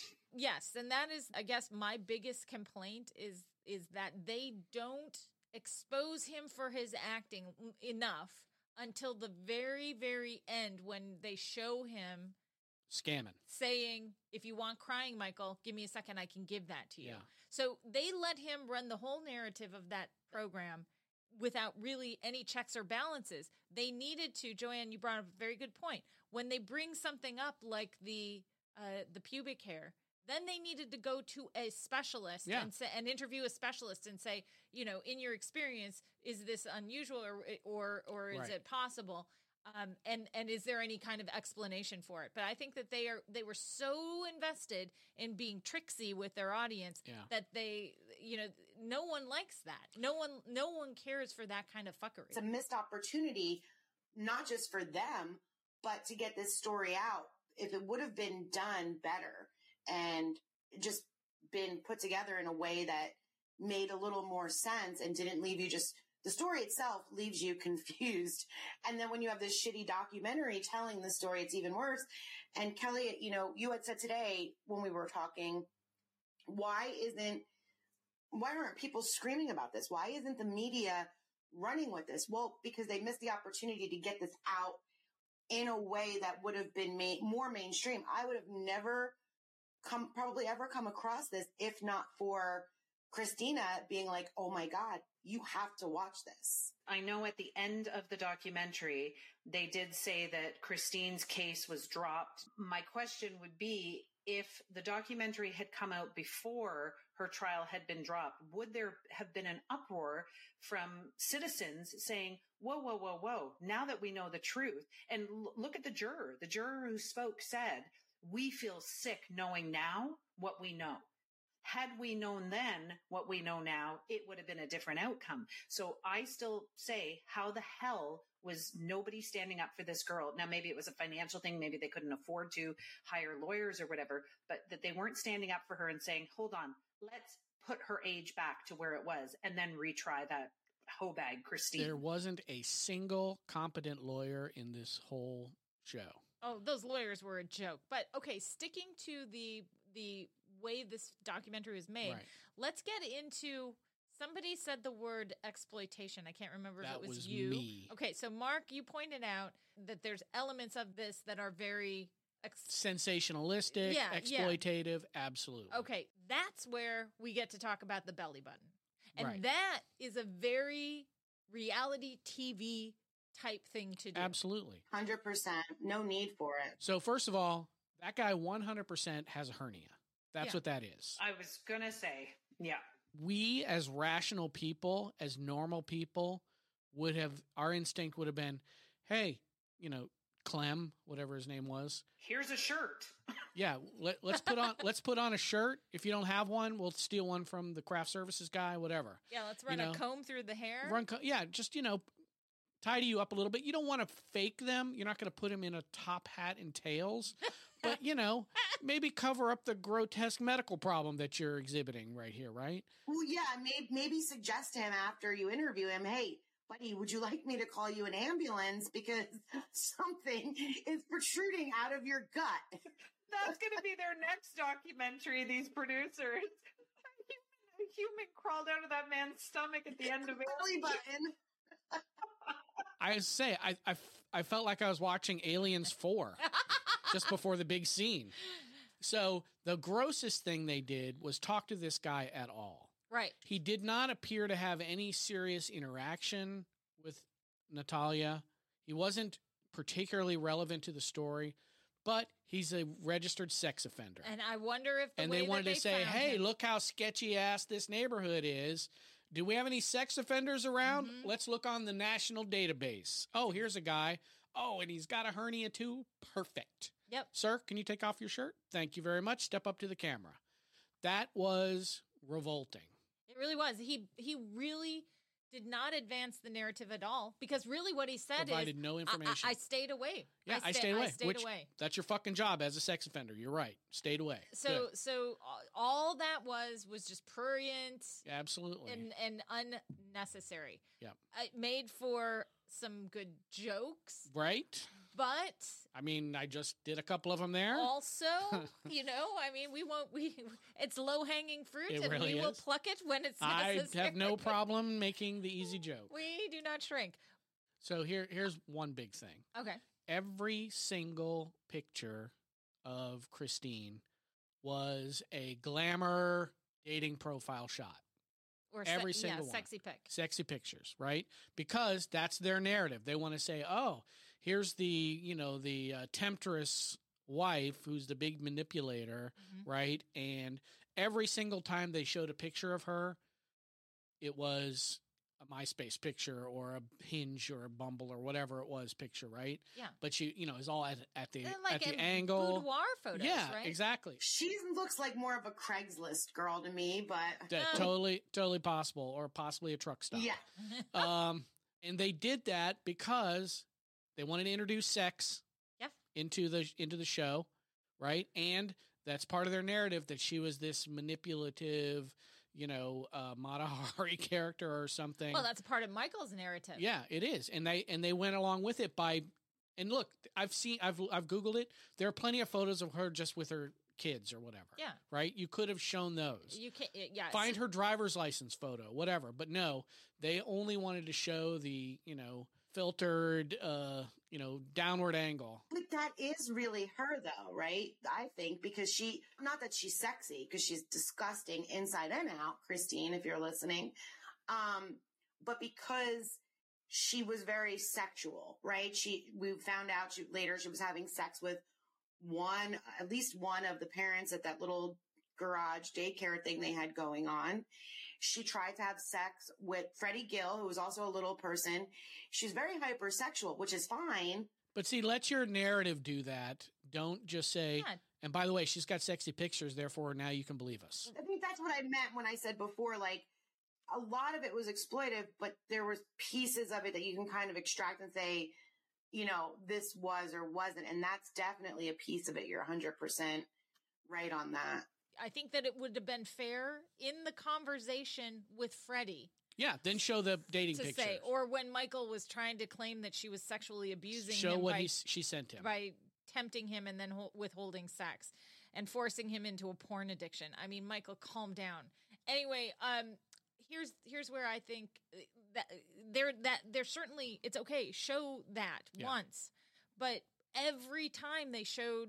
Yes, and that is, I guess, my biggest complaint is is that they don't expose him for his acting enough until the very, very end when they show him Scamming. saying, if you want crying, Michael, give me a second, I can give that to you. Yeah. So they let him run the whole narrative of that program without really any checks or balances. They needed to, Joanne, you brought up a very good point. When they bring something up like the uh, the pubic hair, then they needed to go to a specialist Yeah. and say, and interview a specialist and say, you know, in your experience, is this unusual or or or is Right. it possible? Um, and and is there any kind of explanation for it? But I think that they are they were so invested in being tricksy with their audience Yeah. that they, you know, no one likes that. No one no one cares for that kind of fuckery. It's a missed opportunity, not just for them, but to get this story out. If it would have been done better and just been put together in a way that made a little more sense and didn't leave you just, the story itself leaves you confused. And then when you have this shitty documentary telling the story, it's even worse. And Kelly, you know, you had said today when we were talking, why isn't, why aren't people screaming about this? Why isn't the media running with this? Well, because they missed the opportunity to get this out in a way that would have been made more mainstream. I would have never come, probably ever come across this if not for Christina being like, oh my God, you have to watch this. I know at the end of the documentary, they did say that Christine's case was dropped. My question would be, if the documentary had come out before her trial had been dropped, would there have been an uproar from citizens saying, whoa, whoa, whoa, whoa, now that we know the truth? And l- look at the juror. The juror who spoke said, we feel sick knowing now what we know. Had we known then what we know now, it would have been a different outcome. So I still say, how the hell was nobody standing up for this girl? Now, maybe it was a financial thing. Maybe they couldn't afford to hire lawyers or whatever, but that they weren't standing up for her and saying, hold on, let's put her age back to where it was and then retry that hoe bag, Christine. There wasn't a single competent lawyer in this whole show. Oh, those lawyers were a joke. But okay, sticking to the the way this documentary was made, Right. let's get into, somebody said the word exploitation. I can't remember That if it was, was you. me. Okay, so Mark, you pointed out that there's elements of this that are very Ex- sensationalistic, Yeah, yeah. exploitative, absolutely. Okay, that's where we get to talk about the belly button. And Right. that is a very reality T V type thing to do. Absolutely. one hundred percent. No need for it. So first of all, that guy one hundred percent has a hernia. That's Yeah. what that is. I was going to say, yeah. We as rational people, as normal people, would have, our instinct would have been, hey, you know, Clem, whatever his name was. Here's a shirt. Yeah, let, let's put on let's put on a shirt. If you don't have one, we'll steal one from the craft services guy, whatever. Yeah, let's run You a know, comb through the hair. Run, co- yeah, just you know, tidy you up a little bit. You don't want to fake them. You're not going to put them in a top hat and tails, but you know, maybe cover up the grotesque medical problem that you're exhibiting right here, right? Well, yeah, maybe, maybe suggest to him after you interview him, hey, buddy, would you like me to call you an ambulance because something is protruding out of your gut? That's going to be their next documentary, these producers. A human crawled out of that man's stomach at the end of it. Belly button. I say, I, I, I felt like I was watching Aliens four just before the big scene. So the grossest thing they did was talk to this guy at all. Right. He did not appear to have any serious interaction with Natalia. He wasn't particularly relevant to the story, but he's a registered sex offender. And I wonder if the And way they that wanted they to say, found hey, him- look how sketchy ass this neighborhood is. Do we have any sex offenders around? Mhm. Let's look on the national database. Oh, here's a guy. Oh, and he's got a hernia too. Perfect. Yep. Sir, can you take off your shirt? Thank you very much. Step up to the camera. That was revolting. It really was. He he really did not advance the narrative at all because really what he said Provided is no I- I, information. I stayed away. Yeah, I, sta- stayed away. I stayed which, away. That's your fucking job as a sex offender. You're right. Stayed away. So Good. so uh, all that was was just prurient Absolutely. and and unnecessary. Yep. It made for some good jokes, Right? but I mean, I just did a couple of them there. also, you know, I mean, we won't we it's low hanging fruit, It and really we will is. pluck it when it's I necessary. have no problem making the easy joke. We do not shrink. So here, here's one big thing. Okay. Every single picture of Christine was a glamour dating profile shot. Or Every se- single yeah, one. sexy pic. Sexy pictures, right? Because that's their narrative. They want to say, oh, here's the, you know, the uh, temptress wife who's the big manipulator, Mhm. right? And every single time they showed a picture of her, it was a MySpace picture or a Hinge or a Bumble or whatever it was picture, right? Yeah. But she, you know, is all at, at the They're at like the in angle. boudoir photos, yeah, right? exactly. She looks like more of a Craigslist girl to me, but That Um, totally, totally possible, or possibly a truck stop. yeah. um, and they did that because they wanted to introduce sex Yeah. into the into the show, right? And that's part of their narrative that she was this manipulative, you know, uh, Mata Hari character or something. Well, that's part of Michael's narrative. Yeah, it is, and they and they went along with it by, and look, I've seen, I've I've googled it. There are plenty of photos of her just with her kids or whatever. Yeah. Right. You could have shown those. You can't. Yeah. Find so- her driver's license photo, whatever. But no, they only wanted to show the, you know, filtered, uh, you know, downward angle. But that is really her, though, right? I think because she, not that she's sexy, because she's disgusting inside and out, Christine, if you're listening. Um, but because she was very sexual, right? She, we found out she, later she was having sex with one, at least one of the parents at that little garage daycare thing they had going on. She tried to have sex with Freddie Gill, who was also a little person. She's very hypersexual, which is fine. But see, let your narrative do that. Don't just say, Yeah. and by the way, she's got sexy pictures, therefore now you can believe us. I think that's what I meant when I said before, like, a lot of it was exploitive, but there was pieces of it that you can kind of extract and say, you know, this was or wasn't. And that's definitely a piece of it. You're one hundred percent right on that. I think that it would have been fair in the conversation with Freddie Yeah, then show the dating to pictures. say, or when Michael was trying to claim that she was sexually abusing show him what by, he s- she sent him. by tempting him and then hol- withholding sex and forcing him into a porn addiction. I mean, Michael, calm down. Anyway, um, here's here's where I think that there that there certainly it's okay show that Yeah. once, but every time they showed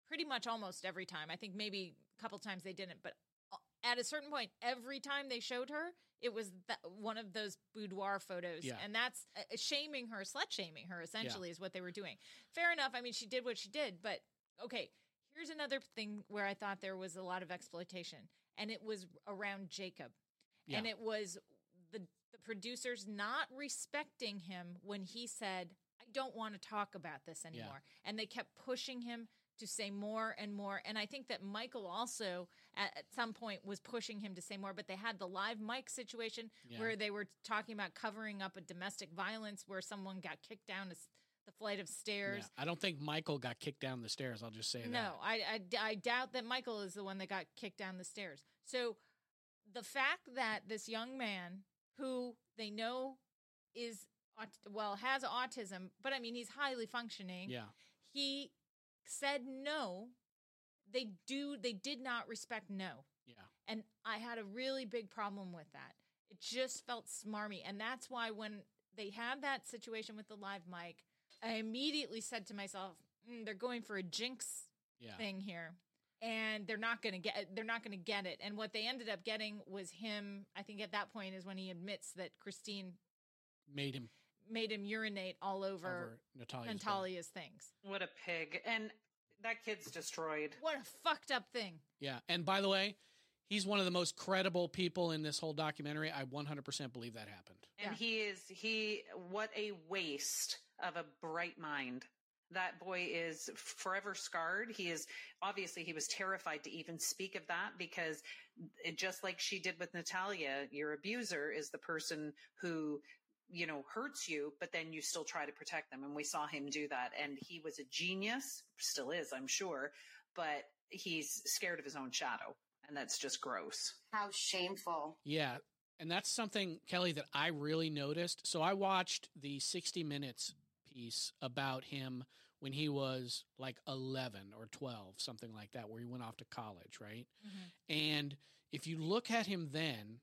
pretty much almost every time. I think maybe a couple times they didn't, but at a certain point, every time they showed her, it was that one of those boudoir photos. Yeah. And that's uh, shaming her, slut shaming her, essentially, Yeah. is what they were doing. Fair enough. I mean, she did what she did. But, okay, here's another thing where I thought there was a lot of exploitation. And it was around Jacob. Yeah. And it was the, the producers not respecting him when he said, I don't want to talk about this anymore. Yeah. And they kept pushing him to say more and more. And I think that Michael also at, at some point was pushing him to say more, but they had the live mic situation yeah. where they were talking about covering up a domestic violence where someone got kicked down the flight of stairs. Yeah. I don't think Michael got kicked down the stairs. I'll just say no, that. No, I, I, I doubt that Michael is the one that got kicked down the stairs. So the fact that this young man who they know is, well, has autism, but I mean, he's highly functioning. Yeah. He said no, they do, they did not respect no. Yeah. And I had a really big problem with that. It just felt smarmy. And that's why when they had that situation with the live mic, I immediately said to myself, mm, they're going for a jinx yeah. thing here. And they're not going to get, they're not going to get it. And what they ended up getting was him. I think at that point is when he admits that Christine made him made him urinate all over, over Natalia's, Natalia's things. What a pig. And that kid's destroyed. What a fucked up thing. Yeah. And by the way, he's one of the most credible people in this whole documentary. I one hundred percent believe that happened. And yeah. he is, he, what a waste of a bright mind. That boy is forever scarred. He is, obviously he was terrified to even speak of that because it, just like she did with Natalia, your abuser is the person who, you know, hurts you, but then you still try to protect them. And we saw him do that. And he was a genius, still is, I'm sure, but he's scared of his own shadow. And that's just gross. How shameful. Yeah. And that's something, Kelly, that I really noticed. So I watched the sixty minutes piece about him when he was like eleven or twelve, something like that, where he went off to college, right? Mm-hmm. And if you look at him then,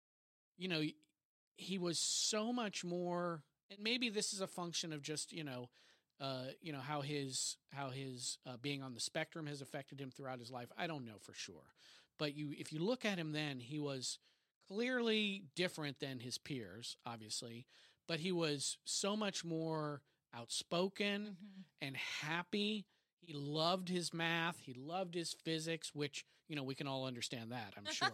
you know, he was so much more, and maybe this is a function of just, you know, uh, you know, how his, how his uh, being on the spectrum has affected him throughout his life. I don't know for sure. But you, if you look at him then, he was clearly different than his peers, obviously, but he was so much more outspoken mm-hmm. and happy. He loved his math. He loved his physics, which, you know, we can all understand that, I'm sure.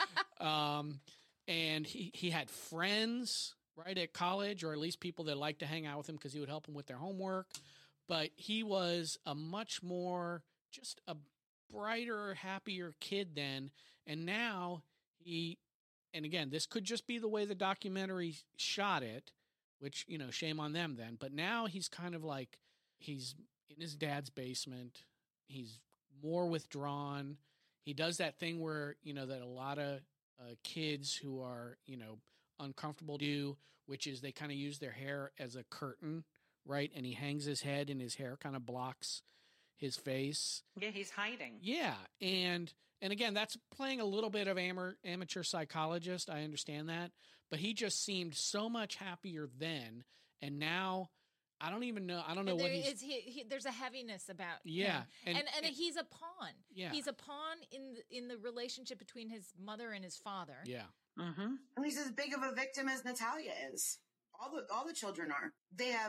um, and he, he had friends, right, at college, or at least people that liked to hang out with him because he would help them with their homework. But he was a much more, just a brighter, happier kid then. And now he, and again, this could just be the way the documentary shot it, which, you know, shame on them then. But now he's kind of like, he's in his dad's basement. He's more withdrawn. He does that thing where, you know, that a lot of uh, kids who are, you know, uncomfortable do, which is they kind of use their hair as a curtain, right? And he hangs his head and his hair kind of blocks his face. Yeah, he's hiding. Yeah. And, and again, that's playing a little bit of am- amateur psychologist. I understand that. But he just seemed so much happier then. And now, I don't even know. I don't know there what he's... Is he, he, there's a heaviness about yeah. him. And, and, and, and he's a pawn. Yeah. He's a pawn in the, in the relationship between his mother and his father. Yeah. Mm-hmm. And he's as big of a victim as Natalia is. All the all the children are. They have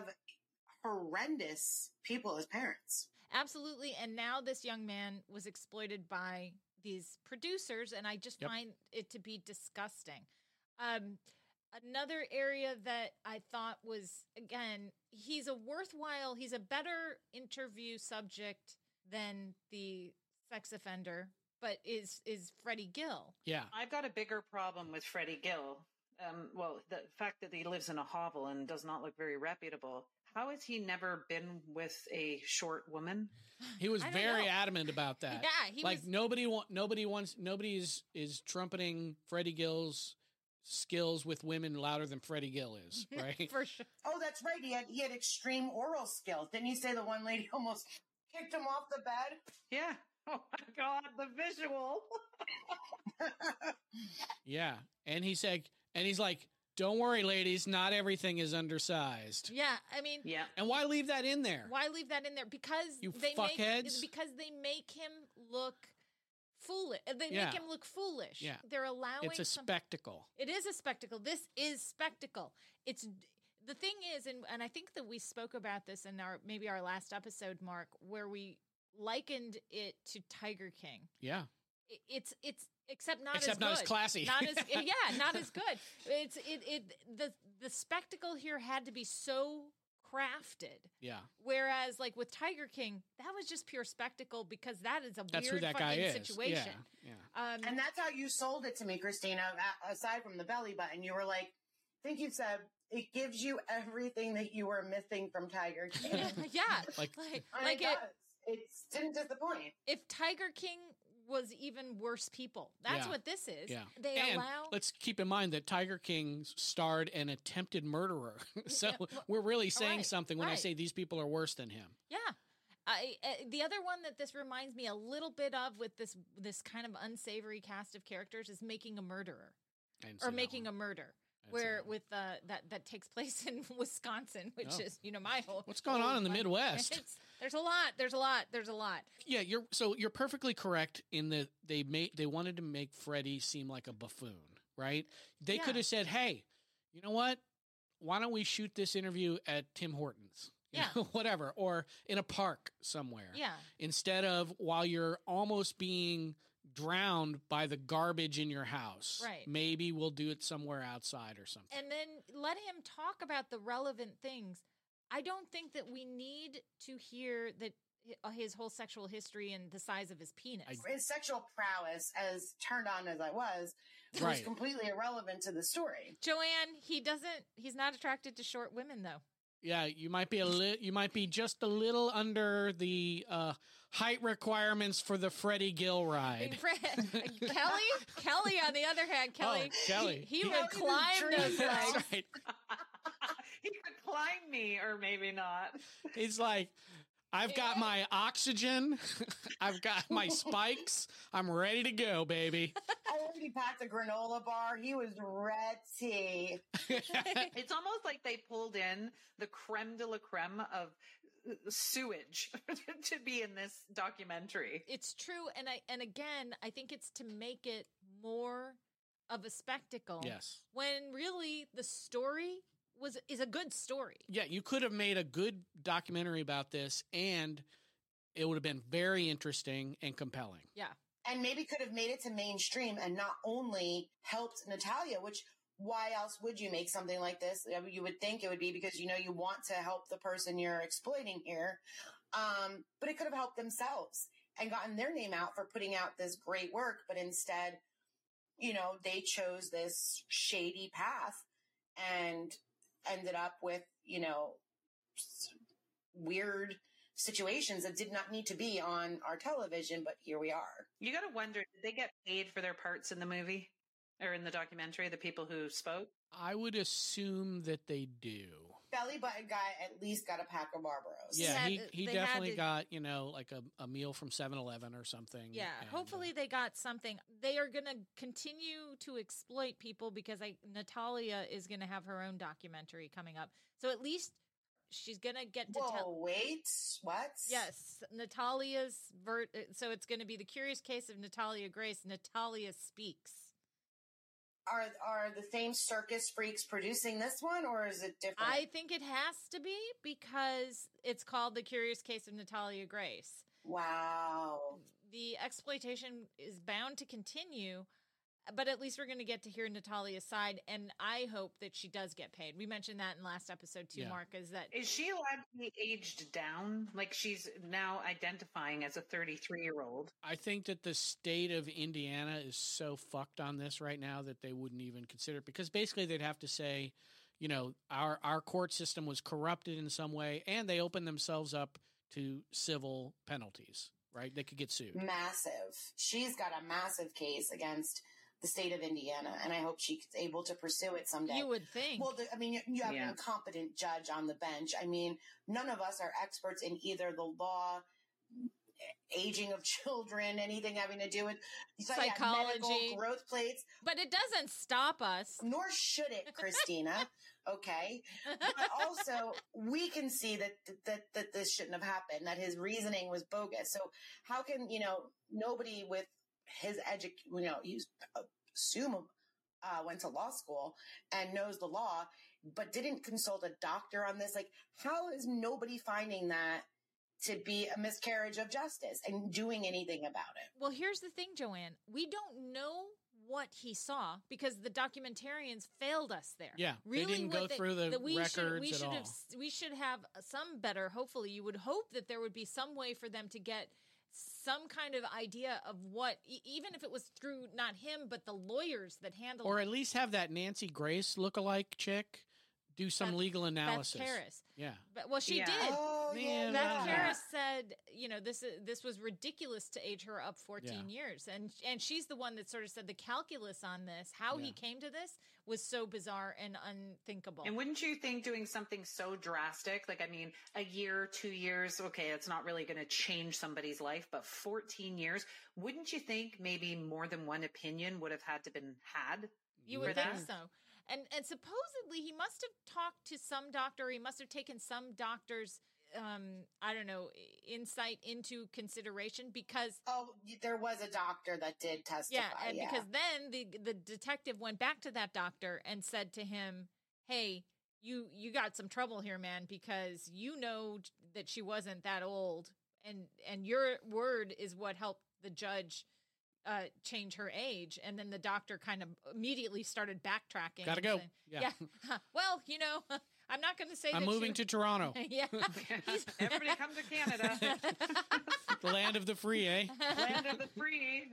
horrendous people as parents. Absolutely. And now this young man was exploited by these producers, and I just yep. find it to be disgusting. Um, another area that I thought was, again, he's a worthwhile, he's a better interview subject than the sex offender, but is is Freddie Gill. Yeah. I've got a bigger problem with Freddie Gill. Um, well, the fact that he lives in a hovel and does not look very reputable. How has he never been with a short woman? He was very know. adamant about that. Yeah, he like was... nobody want nobody wants nobody is is trumpeting Freddie Gill's skills with women louder than Freddie Gill is, right? For sure. Oh, that's right. He had he had extreme oral skills. Didn't you say the one lady almost kicked him off the bed? Yeah. Oh my God, the visual. Yeah, and he's like, and he's like, Don't worry, ladies. Not everything is undersized. Yeah, I mean, Yeah. And why leave that in there? why leave that in there? Because You they make fuckheads. because they make him look foolish. They Yeah. make him look foolish. Yeah. They're allowing It's a some- spectacle. It is a spectacle. This is spectacle. It's the thing is, and and I think that we spoke about this in our maybe our last episode, Mark, where we likened it to Tiger King. Yeah. It, it's it's except not Except as not good. as classy. Not as yeah, not as good. It's it it the the spectacle here had to be so crafted. Yeah. Whereas, like with Tiger King, that was just pure spectacle because that is a That's weird who that guy fucking is. situation. Yeah. Yeah. Um, And that's how you sold it to me, Christina. a- Aside from the belly button, you were like, I think you said it gives you everything that you were missing from Tiger King. yeah, Like- like And like it it, does. It didn't disappoint. if Tiger King was even worse people, that's Yeah. what this is. Yeah. They and allow. let's keep in mind that Tiger King starred an attempted murderer. so Yeah, well, we're really saying right, something when I right. say these people are worse than him. Yeah. I, uh, the other one that this reminds me a little bit of with this this kind of unsavory cast of characters is Making a Murderer I didn't or see Making that a one. Murder. I didn't see Where that one. with uh, that that takes place in Wisconsin, which Oh. is you know my whole What's going on in the whole- Midwest? It's- there's a lot. There's a lot. There's a lot. Yeah, you're so you're perfectly correct in that they made they wanted to make Freddie seem like a buffoon, right? They Yeah. could have said, "Hey, you know what? Why don't we shoot this interview at Tim Hortons?" You Yeah. know, whatever, or in a park somewhere. Yeah. Instead of while you're almost being drowned by the garbage in your house. Right. Maybe we'll do it somewhere outside or something. And then let him talk about the relevant things. I don't think that we need to hear that hi- his whole sexual history and the size of his penis. I- His sexual prowess, as turned on as I was, was Right. completely irrelevant to the story. Joanne, he doesn't. He's not attracted to short women, though. Yeah, you might be a li- you might be just a little under the uh, height requirements for the Freddie Gill ride. Fred, Kelly, Kelly, on the other hand, Kelly, Oh, Kelly. he, he Kelly's would a climb dream those girl. legs. That's right. He could climb me, or maybe not. He's like, I've got my oxygen, I've got my spikes, I'm ready to go, baby. I already packed a granola bar. He was ready. It's almost like they pulled in the creme de la creme of sewage to be in this documentary. It's true, and I and again, I think it's to make it more of a spectacle. Yes. When really the story was is a good story. Yeah, you could have made a good documentary about this, and it would have been very interesting and compelling. Yeah. And maybe could have made it to mainstream and not only helped Natalia, which why else would you make something like this? I mean, you would think it would be because, you know, you want to help the person you're exploiting here. Um, but it could have helped themselves and gotten their name out for putting out this great work. But instead, you know, they chose this shady path and ended up with, you know, s- weird situations that did not need to be on our television, but here we are. You got to wonder, did they get paid for their parts in the movie or in the documentary, the people who spoke? I would assume that they do. Belly button guy at least got a pack of Marlboros. Yeah, had he, to- he they had definitely to- got, you know, like a, a meal from seven eleven or something. Yeah, and, hopefully uh, they got something. They are going to continue to exploit people because I, Natalia is going to have her own documentary coming up. So at least she's going to get to Whoa, tell. wait, what? Yes, Natalia's vert. So it's going to be the curious case of Natalia Grace. Natalia speaks. Are are the same circus freaks producing this one, or is it different? I think it has to be because it's called the curious case of Natalia Grace. Wow. The exploitation is bound to continue, but at least we're going to get to hear Natalia's side, and I hope that she does get paid. We mentioned that in last episode too, Yeah. Mark, is that Is she allowed to be aged down? Like she's now identifying as a thirty-three year old. I think that the state of Indiana is so fucked on this right now that they wouldn't even consider it because basically they'd have to say, you know, our our court system was corrupted in some way, and they opened themselves up to civil penalties. Right? They could get sued. Massive. She's got a massive case against the state of Indiana, and I hope she's able to pursue it someday. you would think. Well, the, I mean, you, you have Yeah. an incompetent judge on the bench. I mean, none of us are experts in either the law aging of children, anything having to do with so, psychology, yeah, medical growth plates. But it doesn't stop us. Nor should it, Christina. Okay. But also, we can see that, that, that this shouldn't have happened, that his reasoning was bogus. So how can, you know, nobody with his edu, you know, you assume, uh, went to law school and knows the law, but didn't consult a doctor on this? Like, how is nobody finding that to be a miscarriage of justice and doing anything about it? Well, here's the thing, Joanne. We don't know what he saw because the documentarians failed us there. Yeah, really, they didn't what go they, through the that we records should, we at should all. Have, we should have some better. Hopefully, you would hope that there would be some way for them to get some kind of idea of what, e- even if it was through not him, but the lawyers that handled, or at least have that Nancy Grace lookalike chick do some Beth- legal analysis. Beth Harris. Yeah. But, well, she Yeah. did. Oh, Man, yeah. Beth yeah. Harris said, you know, this is, this was ridiculous to age her up fourteen years. And and she's the one that sort of said the calculus on this, how he Yeah. came to this was so bizarre and unthinkable. And wouldn't you think doing something so drastic, like, I mean, a year, two years, okay, it's not really going to change somebody's life, but fourteen years, wouldn't you think maybe more than one opinion would have had to been had? You for would think that? so. And and supposedly he must have talked to some doctor. He must have taken some doctor's, um, I don't know, insight into consideration because Oh, there was a doctor that did testify. yeah, and yeah. because then the the detective went back to that doctor and said to him, "Hey, you you got some trouble here, man, because you know that she wasn't that old, and and your word is what helped the judge." Uh, change her age, and then the doctor kind of immediately started backtracking. Gotta and go. saying, Yeah. yeah. Well, you know, I'm not going to say I'm that moving she- to Toronto, yeah. He's- Everybody come to Canada, the land of the free, eh? land of the free.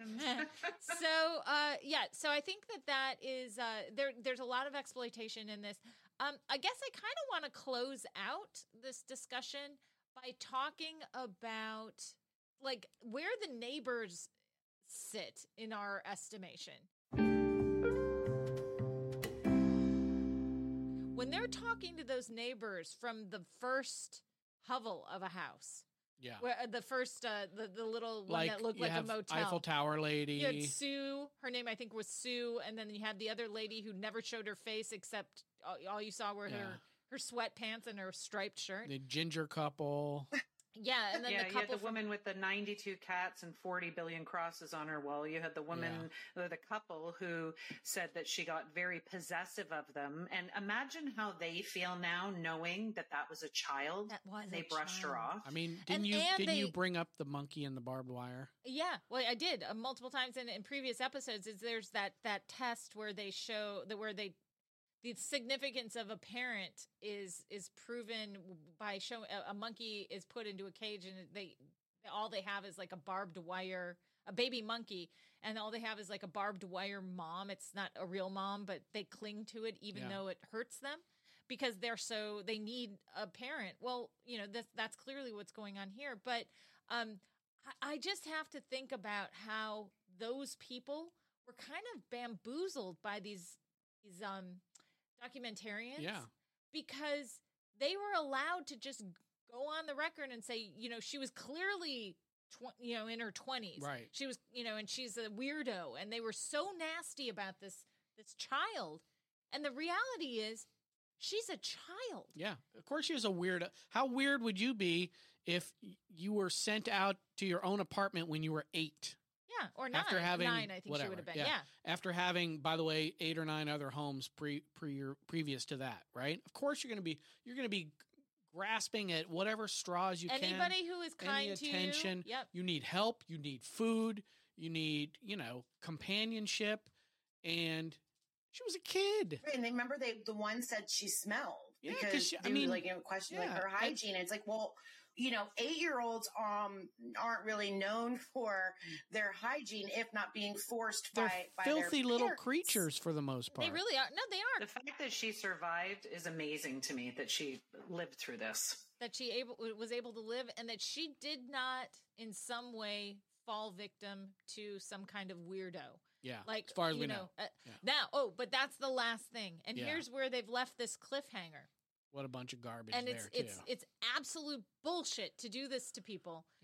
so, uh, yeah. So I think that that is uh, there. There's a lot of exploitation in this. Um, I guess I kind of want to close out this discussion by talking about like where the neighbors sit in our estimation. When they're talking to those neighbors from the first hovel of a house, Yeah. where uh, the first, uh, the, the little one Like that looked you like a have motel. Eiffel Tower lady. You had Sue. Her name, I think, was Sue. And then you had the other lady who never showed her face except all, all you saw were Yeah. her, her sweatpants and her striped shirt. The ginger couple. Yeah, and then Yeah, the you had couple the from- woman with the ninety-two cats and forty billion crosses on her wall. You had the woman, the, the couple who said that she got very possessive of them. And imagine how they feel now knowing that that was a child. That was they a brushed her child. off. I mean, didn't And- you and didn't you they- bring up the monkey and the barbed wire? Yeah, well, I did uh, multiple times in, in previous episodes. Is there's that that test where they show that where they the significance of a parent is is proven by showing a, a monkey is put into a cage and they all they have is like a barbed wire, a baby monkey, and all they have is like a barbed wire mom. It's not a real mom, but they cling to it even Yeah. though it hurts them because they're so they need a parent. Well, you know that's that's clearly what's going on here, but um. I- I just have to think about how those people were kind of bamboozled by these these um documentarians. Yeah. Because they were allowed to just go on the record and say, you know, she was clearly tw- you know, in her twenties. Right. She was, you know, and she's a weirdo and they were so nasty about this this child. And the reality is she's a child. Yeah. Of course she was a weird. How weird would you be if y- you were sent out to your own apartment when you were eight? Yeah, or nine. After having nine, I think whatever, she would have been. yeah. Yeah. After having, by the way, eight or nine other homes pre pre previous to that, right? Of course you're going to be you're going to be grasping at whatever straws you can. Anybody who is kind Any to attention. you. Yep. You need help. You need food. You need, you know, companionship. And she was a kid. And they remember they the one said she smelled Yeah, 'cause because she- I they were mean, like, you know, question like yeah, her and- hygiene. It's like, well, you know, eight year olds um aren't really known for their hygiene, if not being forced They're by, by filthy their little parents. creatures for the most part. They really are. No, they are. The fact that she survived is amazing to me, that she lived through this. That she able was able to live and that she did not in some way fall victim to some kind of weirdo. Yeah. Like as far as you we know, know. Uh, Yeah. now, oh, but that's the last thing. And Yeah. here's where they've left this cliffhanger. What a bunch of garbage And there, it's too. it's it's absolute bullshit to do this to people. Yeah.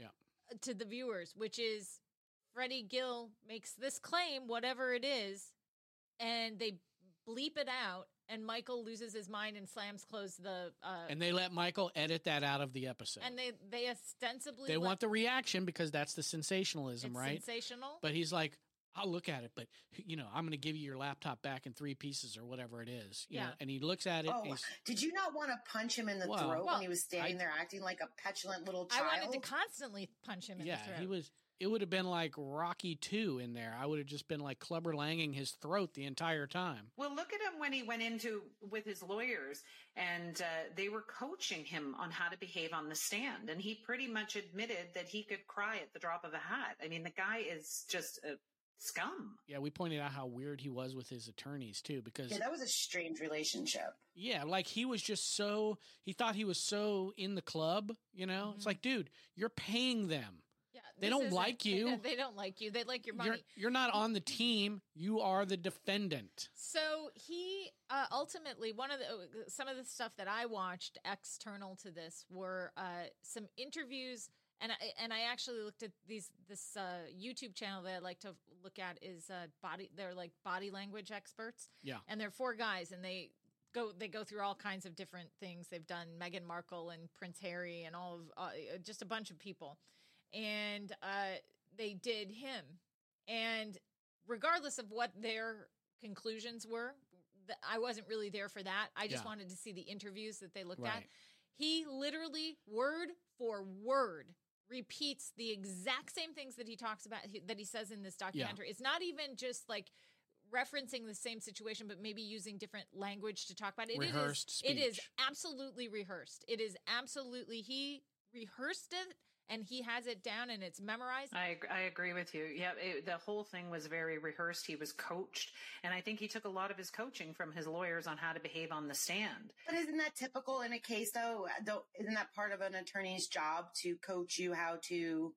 to the viewers, which is Freddie Gill makes this claim, whatever it is, and they bleep it out, and Michael loses his mind and slams close the... Uh, and they let Michael edit that out of the episode. And they, they ostensibly... They let, want the reaction because that's the sensationalism, it's right? sensational. But he's like, I'll look at it, but, you know, I'm going to give you your laptop back in three pieces or whatever it is. You Yeah. know? And he looks at it. Oh, and he's, did you not want to punch him in the Well, throat well, when he was standing I- there acting like a petulant little I child? wanted to constantly punch him in yeah, the throat. he was. It would have been like Rocky two in there. I would have just been like Clubber Langing his throat the entire time. Well, look at him when he went into with his lawyers and uh, they were coaching him on how to behave on the stand. And he pretty much admitted that he could cry at the drop of a hat. I mean, the guy is just a scum. Yeah, we pointed out how weird he was with his attorneys too, because Yeah, that was a strange relationship. yeah, like he was just so, he thought he was so in the club, you know? Mhm. It's like, dude, you're paying them. Yeah, They this don't isn't- like they you. don't- They don't like you. They like your money. You're, you're not on the team. You are the defendant. So he uh, ultimately one of the some of the stuff that I watched external to this were uh, some interviews, and I, and I actually looked at these this uh, YouTube channel that I like to look at is uh, body. They're like body language experts. Yeah. and they're four guys, and they go they go through all kinds of different things. They've done Meghan Markle and Prince Harry and all of uh, just a bunch of people, and uh, they did him, and regardless of what their conclusions were, th- I wasn't really there for that. I just Yeah. wanted to see the interviews that they looked at. Right. He literally, word for word, repeats the exact same things that he talks about, he, that he says in this documentary. It's not even just like referencing the same situation, but maybe using different language to talk about it. Rehearsed it is, it is speech. absolutely rehearsed. It is absolutely, he rehearsed it and he has it down and it's memorized. I, ag- I agree with you. Yeah, it, the whole thing was very rehearsed. He was coached. And I think he took a lot of his coaching from his lawyers on how to behave on the stand. But isn't that typical in a case, though? Don't, isn't that part of an attorney's job to coach you how to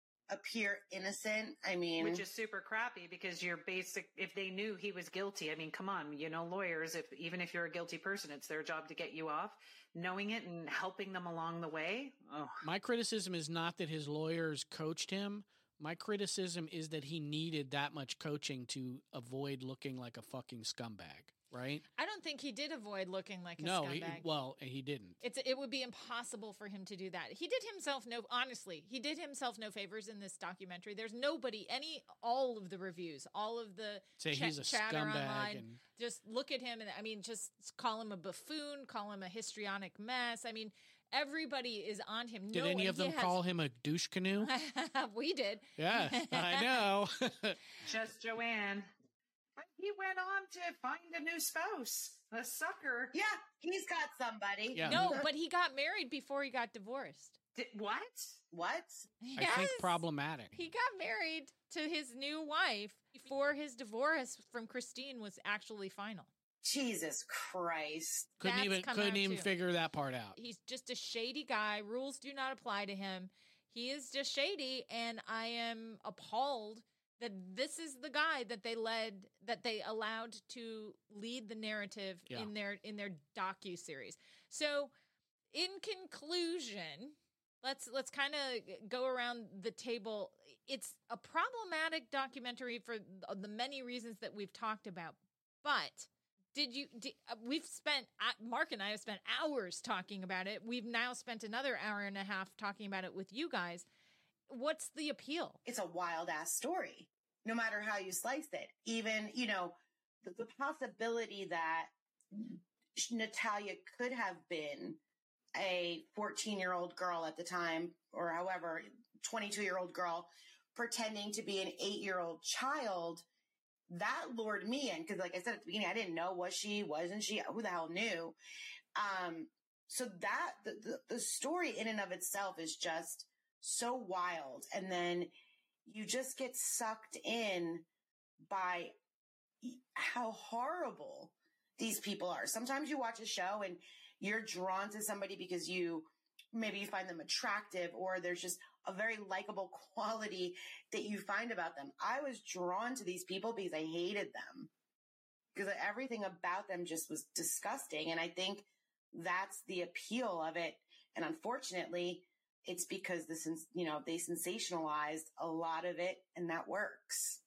appear innocent? I mean, Which is super crappy because you're basic, if they knew he was guilty, I mean, come on, you know, lawyers, if even if you're a guilty person, it's their job to get you off. Knowing it and helping them along the way. Oh, My criticism is not that his lawyers coached him. My criticism is that he needed that much coaching to avoid looking like a fucking scumbag, right? I don't think he did avoid looking like a no, scumbag. he, well, he didn't. It's it would be impossible for him to do that. He did himself no honestly, he did himself no favors in this documentary. There's nobody any all of the reviews, all of the Say cha- he's a chatter scumbag online, and just look at him and I mean just call him a buffoon, call him a histrionic mess. I mean, everybody is on him. did no, any and of he them has- call him a douche canoe? we did. Yes, I know. just Joanne. But he went on to find a new spouse, a sucker. yeah, he's got somebody. Yeah. No, but he got married before he got divorced. Did, what? What? I think Yes. problematic. He got married to his new wife before his divorce from Christine was actually final. Jesus Christ. couldn't That's even come couldn't out, even too. figure that part out. He's just a shady guy. Rules do not apply to him. He is just shady, and I am appalled that this is the guy that they led, that they allowed to lead the narrative Yeah. in their in their docu series. So, in conclusion, let's let's kind of go around the table. It's a problematic documentary for the many reasons that we've talked about, but. Did you? Did, uh, we've spent uh, Mark and I have spent hours talking about it. We've now spent another hour and a half talking about it with you guys. What's the appeal? It's a wild ass story, no matter how you slice it. Even, you know, the, the possibility that Natalia could have been a fourteen year old girl at the time, or however, twenty-two year old girl pretending to be an eight year old child. That lured me in because, like I said at the beginning, I didn't know, was she, wasn't she, who the hell knew? Um, so that the, the the story in and of itself is just so wild, and then you just get sucked in by how horrible these people are. Sometimes you watch a show and you're drawn to somebody because you maybe you find them attractive, or there's just a very likable quality that you find about them. I was drawn to these people because I hated them, because everything about them just was disgusting. And I think that's the appeal of it. And unfortunately, it's because this, you know, they sensationalized a lot of it and that works.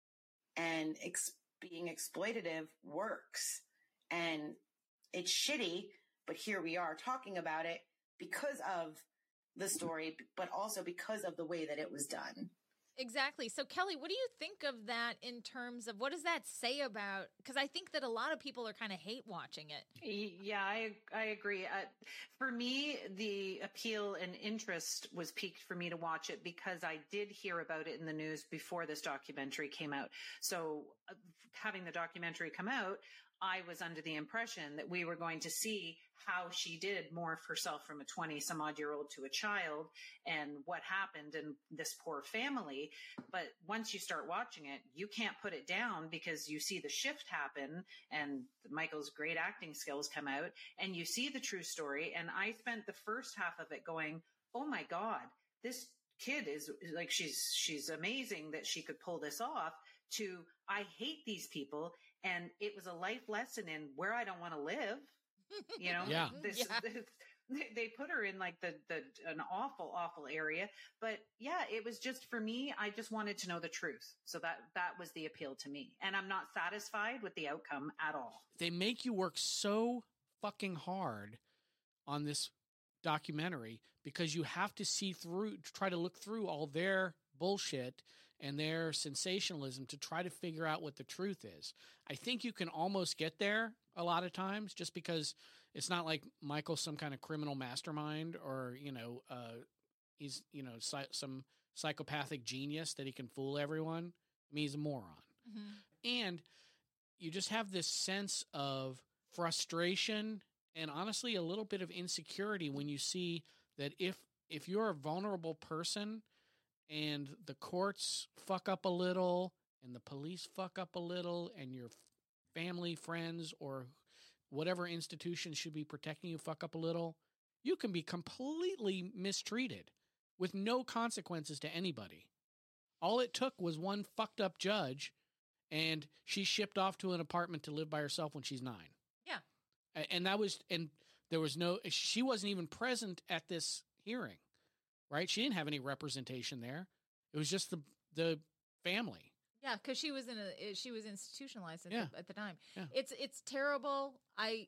And ex- being exploitative works. And it's shitty, but here we are talking about it because of the story, but also because of the way that it was done. Exactly. So, Kelly, what do you think of that in terms of what does that say about? Because I think that a lot of people are kind of hate watching it. Yeah, I I agree. Uh, for me, the appeal and interest was piqued for me to watch it because I did hear about it in the news before this documentary came out. So, uh, having the documentary come out, I was under the impression that we were going to see how she did morph herself from a twenty some odd year old to a child and what happened in this poor family. But once you start watching it, you can't put it down because you see the shift happen and Michael's great acting skills come out and you see the true story. And I spent the first half of it going, oh my God, this kid is like, she's, she's amazing that she could pull this off, to I hate these people. And it was a life lesson in where I don't want to live. You know, yeah. this, yeah. this, they put her in like the, the, an awful, awful area. But yeah, it was just for me, I just wanted to know the truth. So that, that was the appeal to me. And I'm not satisfied with the outcome at all. They make you work so fucking hard on this documentary because you have to see through, try to look through all their bullshit and their sensationalism to try to figure out what the truth is. I think you can almost get there a lot of times just because it's not like Michael's some kind of criminal mastermind or, you know, uh, he's, you know, si- some psychopathic genius that he can fool everyone. I mean, he's a moron. Mm-hmm. And you just have this sense of frustration and honestly a little bit of insecurity when you see that if, if you're a vulnerable person and the courts fuck up a little and the police fuck up a little and your family, friends, or whatever institution should be protecting you fuck up a little, you can be completely mistreated with no consequences to anybody. All it took was one fucked up judge and she's shipped off to an apartment to live by herself when she's nine. Yeah. And that was, and there was no, she wasn't even present at this hearing, right? She didn't have any representation there. It was just the, the family. Yeah, because she was in a she was institutionalized at, yeah. the, at the time. Yeah. It's it's terrible. I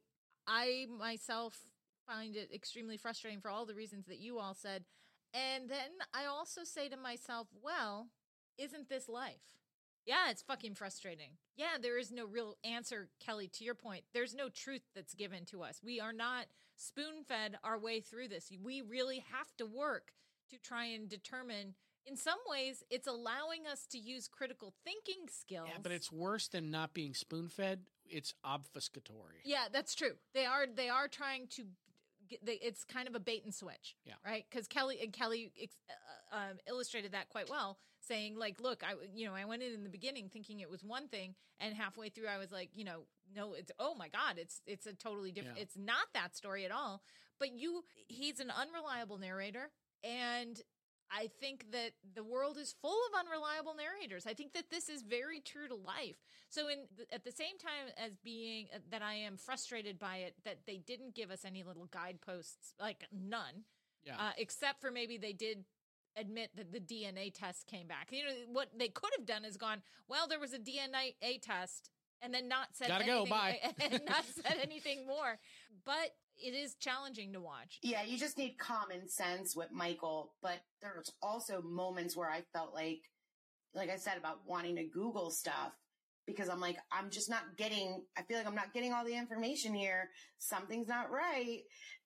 I myself find it extremely frustrating for all the reasons that you all said. And then I also say to myself, well, isn't this life? Yeah, it's fucking frustrating. Yeah, there is no real answer, Kelly, to your point. There's no truth that's given to us. We are not spoon-fed our way through this. We really have to work to try and determine. In some ways, it's allowing us to use critical thinking skills. Yeah, but it's worse than not being spoon-fed. It's obfuscatory. Yeah, that's true. They are they are trying to get, they, it's kind of a bait and switch. Yeah. Right? Because Kelly and Kelly uh, um, illustrated that quite well, saying like, look, I you know I went in in the beginning thinking it was one thing, and halfway through I was like, you know, no, it's oh my God, it's it's a totally different. Yeah. It's not that story at all. But you, he's an unreliable narrator, and I think that the world is full of unreliable narrators. I think that this is very true to life. So in at the same time as being uh, that I am frustrated by it, that they didn't give us any little guideposts, like none, Yeah. uh, except for maybe they did admit that the D N A test came back. You know, what they could have done is gone, well, there was a D N A test and then not said Gotta anything, go, bye. and not said anything more. But it is challenging to watch. Yeah, you just need common sense with Michael. But there's also moments where I felt like, like I said, about wanting to Google stuff because I'm like, I'm just not getting, I feel like I'm not getting all the information here. Something's not right.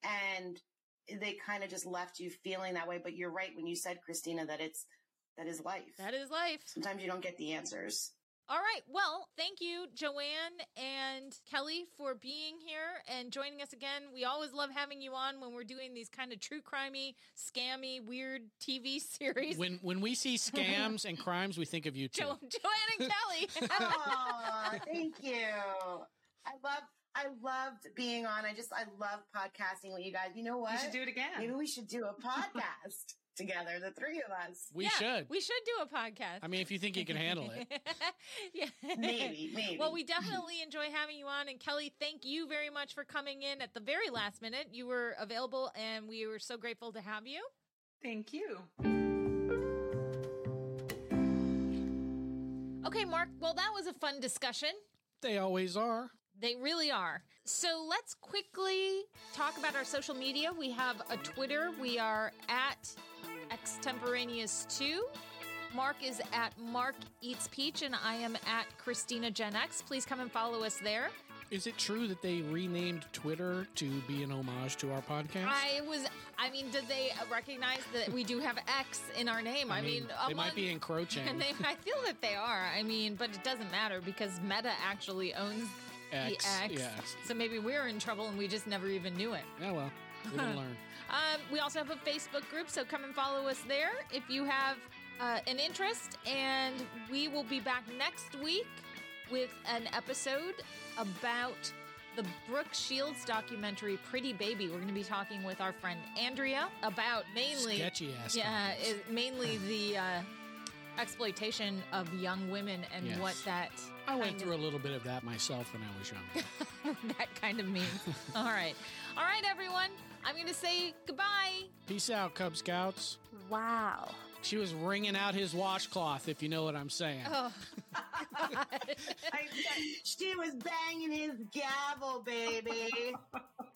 And they kind of just left you feeling that way. But you're right when you said, Christina, that it's, that is life. That is life. Sometimes you don't get the answers. All right. Well, thank you, Joanne and Kelly, for being here and joining us again. We always love having you on when we're doing these kind of true crimey, scammy, weird T V series. When when we see scams and crimes, we think of you too. Jo- Joanne and Kelly. Aw, thank you. I love, I loved being on. I just, I love podcasting with you guys. You know what? You should do it again. Maybe we should do a podcast together, the three of us. We Yeah, should. We should do a podcast. I mean, if you think you can handle it. Yeah. Maybe, maybe. Well, we definitely enjoy having you on. And Kelly, thank you very much for coming in at the very last minute. You were available and we were so grateful to have you. Thank you. Okay, Mark. Well, that was a fun discussion. They always are. They really are. So let's quickly talk about our social media. We have a Twitter. We are at Extemporaneous two. Mark is at Mark Eats Peach, and I am at Christina Gen X. Please come and follow us there. Is it true that they renamed Twitter to be an homage to our podcast? I was, I mean, did they recognize that we do have X in our name? I, I mean, mean, they among, might be encroaching. And they, I feel that they are. I mean, but it doesn't matter because Meta actually owns X, the X. yes. So maybe we're in trouble and we just never even knew it. Yeah, well, live and learn. Um, we also have a Facebook group, so come and follow us there if you have uh, an interest. And we will be back next week with an episode about the Brooke Shields documentary, Pretty Baby. We're going to be talking with our friend Andrea about mainly... Sketchy ass. Yeah, it, mainly the uh, exploitation of young women and Yes. what that... I went kind through a little bit of that myself when I was young. of, that kind of means. All right. All right, everyone. I'm going to say goodbye. Peace out, Cub Scouts. Wow. She was wringing out his washcloth, if you know what I'm saying. Oh, She was banging his gavel, baby.